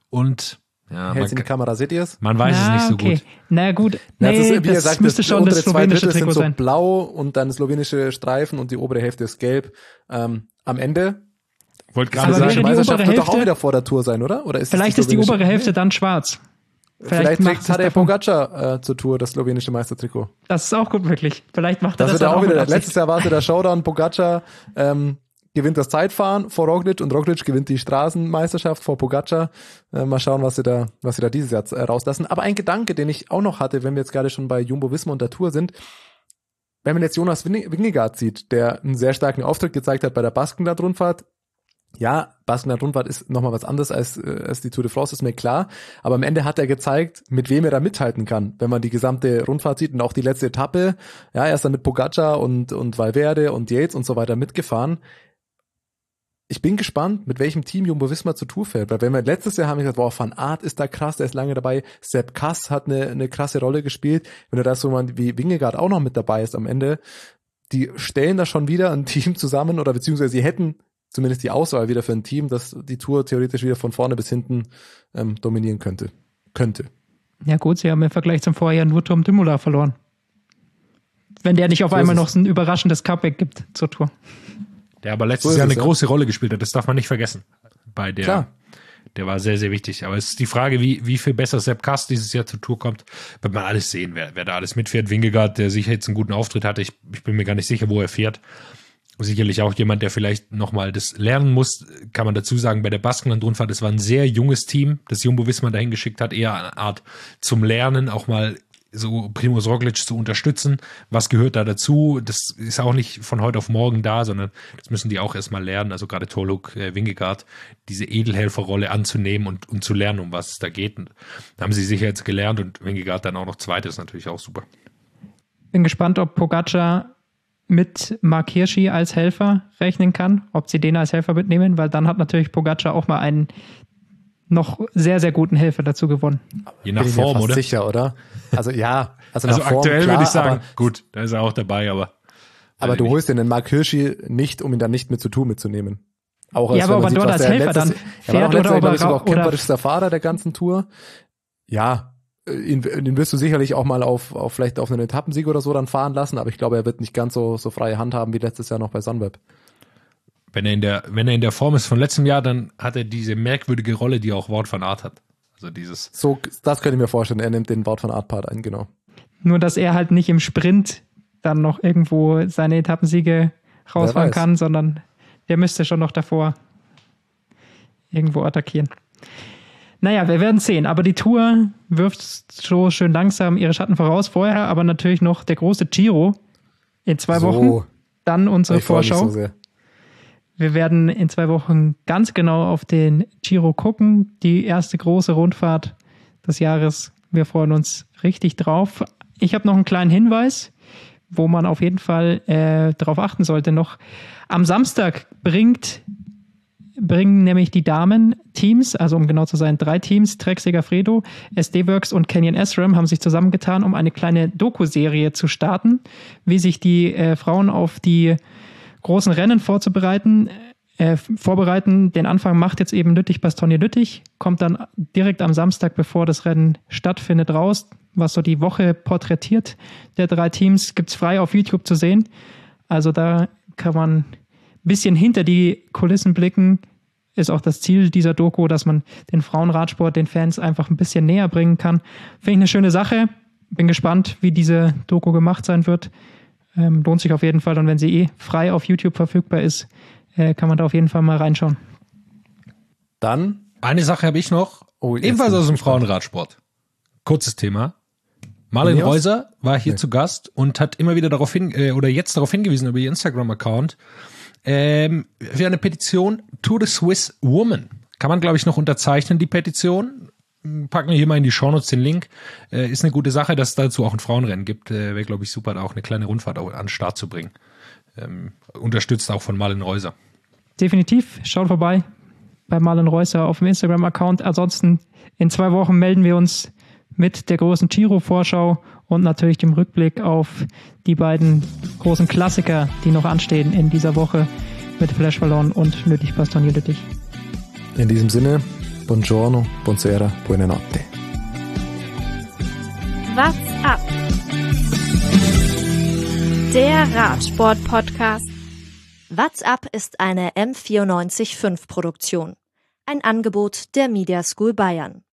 und ja, Hält's in man, die Kamera, seht ihr es? man weiß na, es nicht so okay. gut. Na gut, Ja, nee, das ist, wie das er sagt, müsste das, schon untere das zwei slowenische Drittel Trikot sind so sein. blau und dann slowenische Streifen und die obere Hälfte ist gelb. Ähm, am Ende, Wollte die gerade Aber wäre slowenische die sagen, Meisterschaft obere wird doch auch Hälfte- wieder vor der Tour sein, oder? Oder ist Vielleicht das ist die slowenische- obere Hälfte Nee. dann schwarz. Vielleicht, macht trägt es Tadej davon- Pogacar äh, zur Tour das slowenische Meistertrikot. Das ist auch gut möglich. Vielleicht macht er Das das, wird ja dann auch mit wieder, Absicht. letztes Jahr war es ja der Showdown, Pogacar ähm, gewinnt das Zeitfahren vor Roglic und Roglic gewinnt die Straßenmeisterschaft vor Pogacar. Äh, mal schauen, was sie da, was sie da dieses Jahr äh, rauslassen. Aber ein Gedanke, den ich auch noch hatte, wenn wir jetzt gerade schon bei Jumbo-Visma und der Tour sind, wenn man jetzt Jonas Win- Vingegaard sieht, der einen sehr starken Auftritt gezeigt hat bei der Baskenland-Rundfahrt. Ja, Baskenland-Rundfahrt ist nochmal was anderes als, äh, als die Tour de France, ist mir klar. Aber am Ende hat er gezeigt, mit wem er da mithalten kann, wenn man die gesamte Rundfahrt sieht und auch die letzte Etappe. Ja, er ist dann mit Pogacar und, und Valverde und Yates und so weiter mitgefahren. Ich bin gespannt, mit welchem Team Jumbo-Visma zur Tour fährt, weil wenn wir letztes Jahr haben wir gesagt, boah, Van Aert ist da krass, der ist lange dabei, Sepp Kuss hat eine, eine krasse Rolle gespielt, wenn du da so jemand wie Vingegaard auch noch mit dabei ist am Ende, die stellen da schon wieder ein Team zusammen oder beziehungsweise sie hätten zumindest die Auswahl wieder für ein Team, das die Tour theoretisch wieder von vorne bis hinten ähm, dominieren könnte. Könnte. Ja gut, sie haben im Vergleich zum Vorjahr nur Tom Dumoulin verloren. Wenn der nicht auf So einmal ist noch es. so ein überraschendes Comeback gibt zur Tour. der aber letztes So ist Jahr es, eine ja. große Rolle gespielt hat. Das darf man nicht vergessen. Bei der, Klar. der war sehr, sehr wichtig. Aber es ist die Frage, wie, wie viel besser Sepp Kuss dieses Jahr zur Tour kommt. Wird man alles sehen, wer, wer da alles mitfährt. Vingegaard, der sicher jetzt einen guten Auftritt hatte. Ich, ich bin mir gar nicht sicher, wo er fährt. Sicherlich auch jemand, der vielleicht nochmal das lernen muss, kann man dazu sagen, bei der Baskenland-Rundfahrt, das war ein sehr junges Team, das Jumbo-Visma dahin geschickt hat, eher eine Art zum Lernen, auch mal so Primož Roglic zu unterstützen. Was gehört da dazu? Das ist auch nicht von heute auf morgen da, sondern das müssen die auch erstmal lernen, also gerade Toluk, äh, Vingegaard, diese Edelhelferrolle anzunehmen und, und zu lernen, um was es da geht. Und da haben sie sicher jetzt gelernt und Vingegaard dann auch noch Zweite, ist natürlich auch super. Bin gespannt, ob Pogacar mit Mark Hirschi als Helfer rechnen kann, ob sie den als Helfer mitnehmen, weil dann hat natürlich Pogacar auch mal einen noch sehr, sehr guten Helfer dazu gewonnen. Je nach Bin ich mir Form, fast oder? sicher, oder? Also ja, also, Also nach Form, aktuell klar, würde ich sagen, aber, gut, da ist er auch dabei, aber aber du nicht. holst den Mark Hirschi nicht, um ihn dann nicht mit zur Tour mitzunehmen. Auch Ja, aber wenn ob man er dort was als der Helfer letztes- dann er war fährt doch letztes oder Jahr, ob glaub er ich, sogar ra- auch oder- kämpferischster Fahrer der ganzen Tour. Ja, ihn, ihn wirst du sicherlich auch mal auf, auf vielleicht auf einen Etappensieg oder so dann fahren lassen, aber ich glaube, er wird nicht ganz so, so freie Hand haben wie letztes Jahr noch bei Sunweb. Wenn er in der, wenn er in der Form ist von letztem Jahr, dann hat er diese merkwürdige Rolle, die auch Wout van Aert hat. Also dieses. So, das könnte ich mir vorstellen. Er nimmt den Wout van Aert Part ein, genau. Nur, dass er halt nicht im Sprint dann noch irgendwo seine Etappensiege rausfahren kann, sondern der müsste schon noch davor irgendwo attackieren. Naja, wir werden sehen. Aber die Tour wirft so schön langsam ihre Schatten voraus. Vorher aber natürlich noch der große Giro in zwei So. Wochen. Dann unsere Ich freue mich Vorschau. so sehr. Wir werden in zwei Wochen ganz genau auf den Giro gucken. Die erste große Rundfahrt des Jahres. Wir freuen uns richtig drauf. Ich habe noch einen kleinen Hinweis, wo man auf jeden Fall äh, darauf achten sollte. Noch am Samstag bringt, bringen nämlich die Damen-Teams, also um genau zu sein, drei Teams, Trek Segafredo, S D-Works und Canyon S-Ram, haben sich zusammengetan, um eine kleine Doku-Serie zu starten, wie sich die äh, Frauen auf die großen Rennen vorzubereiten, äh, vorbereiten. Den Anfang macht jetzt eben Lüttich-Bastogne-Lüttich, kommt dann direkt am Samstag, bevor das Rennen stattfindet, raus, was so die Woche porträtiert der drei Teams, gibt's frei auf YouTube zu sehen. Also da kann man ein bisschen hinter die Kulissen blicken. Ist auch das Ziel dieser Doku, dass man den Frauenradsport den Fans einfach ein bisschen näher bringen kann. Finde ich eine schöne Sache. Bin gespannt, wie diese Doku gemacht sein wird. Ähm, lohnt sich auf jeden Fall. Und wenn sie eh frei auf YouTube verfügbar ist, äh, kann man da auf jeden Fall mal reinschauen. Dann Eine Sache habe ich noch, Oh, jetzt ebenfalls bin ich aus dem gespannt. Frauenradsport. Kurzes Thema. Marlen Ineos? Reuser war hier Nee. zu Gast und hat immer wieder darauf hin, äh, oder jetzt darauf hingewiesen über ihr Instagram-Account, ähm, für eine Petition To the Swiss Woman. Kann man, glaube ich, noch unterzeichnen, die Petition. Packen wir hier mal in die Shownotes den Link. Äh, ist eine gute Sache, dass es dazu auch ein Frauenrennen gibt. Äh, Wäre, glaube ich, super, da auch eine kleine Rundfahrt auch an den Start zu bringen. Ähm, unterstützt auch von Marlen Reuser. Definitiv, schaut vorbei bei Marlen Reusser auf dem Instagram-Account. Ansonsten in zwei Wochen melden wir uns mit der großen Giro-Vorschau und natürlich dem Rückblick auf die beiden großen Klassiker, die noch anstehen in dieser Woche mit Flash Wallon und Lüttich-Bastogne-Lüttich. in diesem Sinne, buongiorno, buonasera, buonanotte. What's up? Der Radsport-Podcast. What's up ist eine M vierundneunzig Komma fünf Produktion. Ein Angebot der Media School Bayern.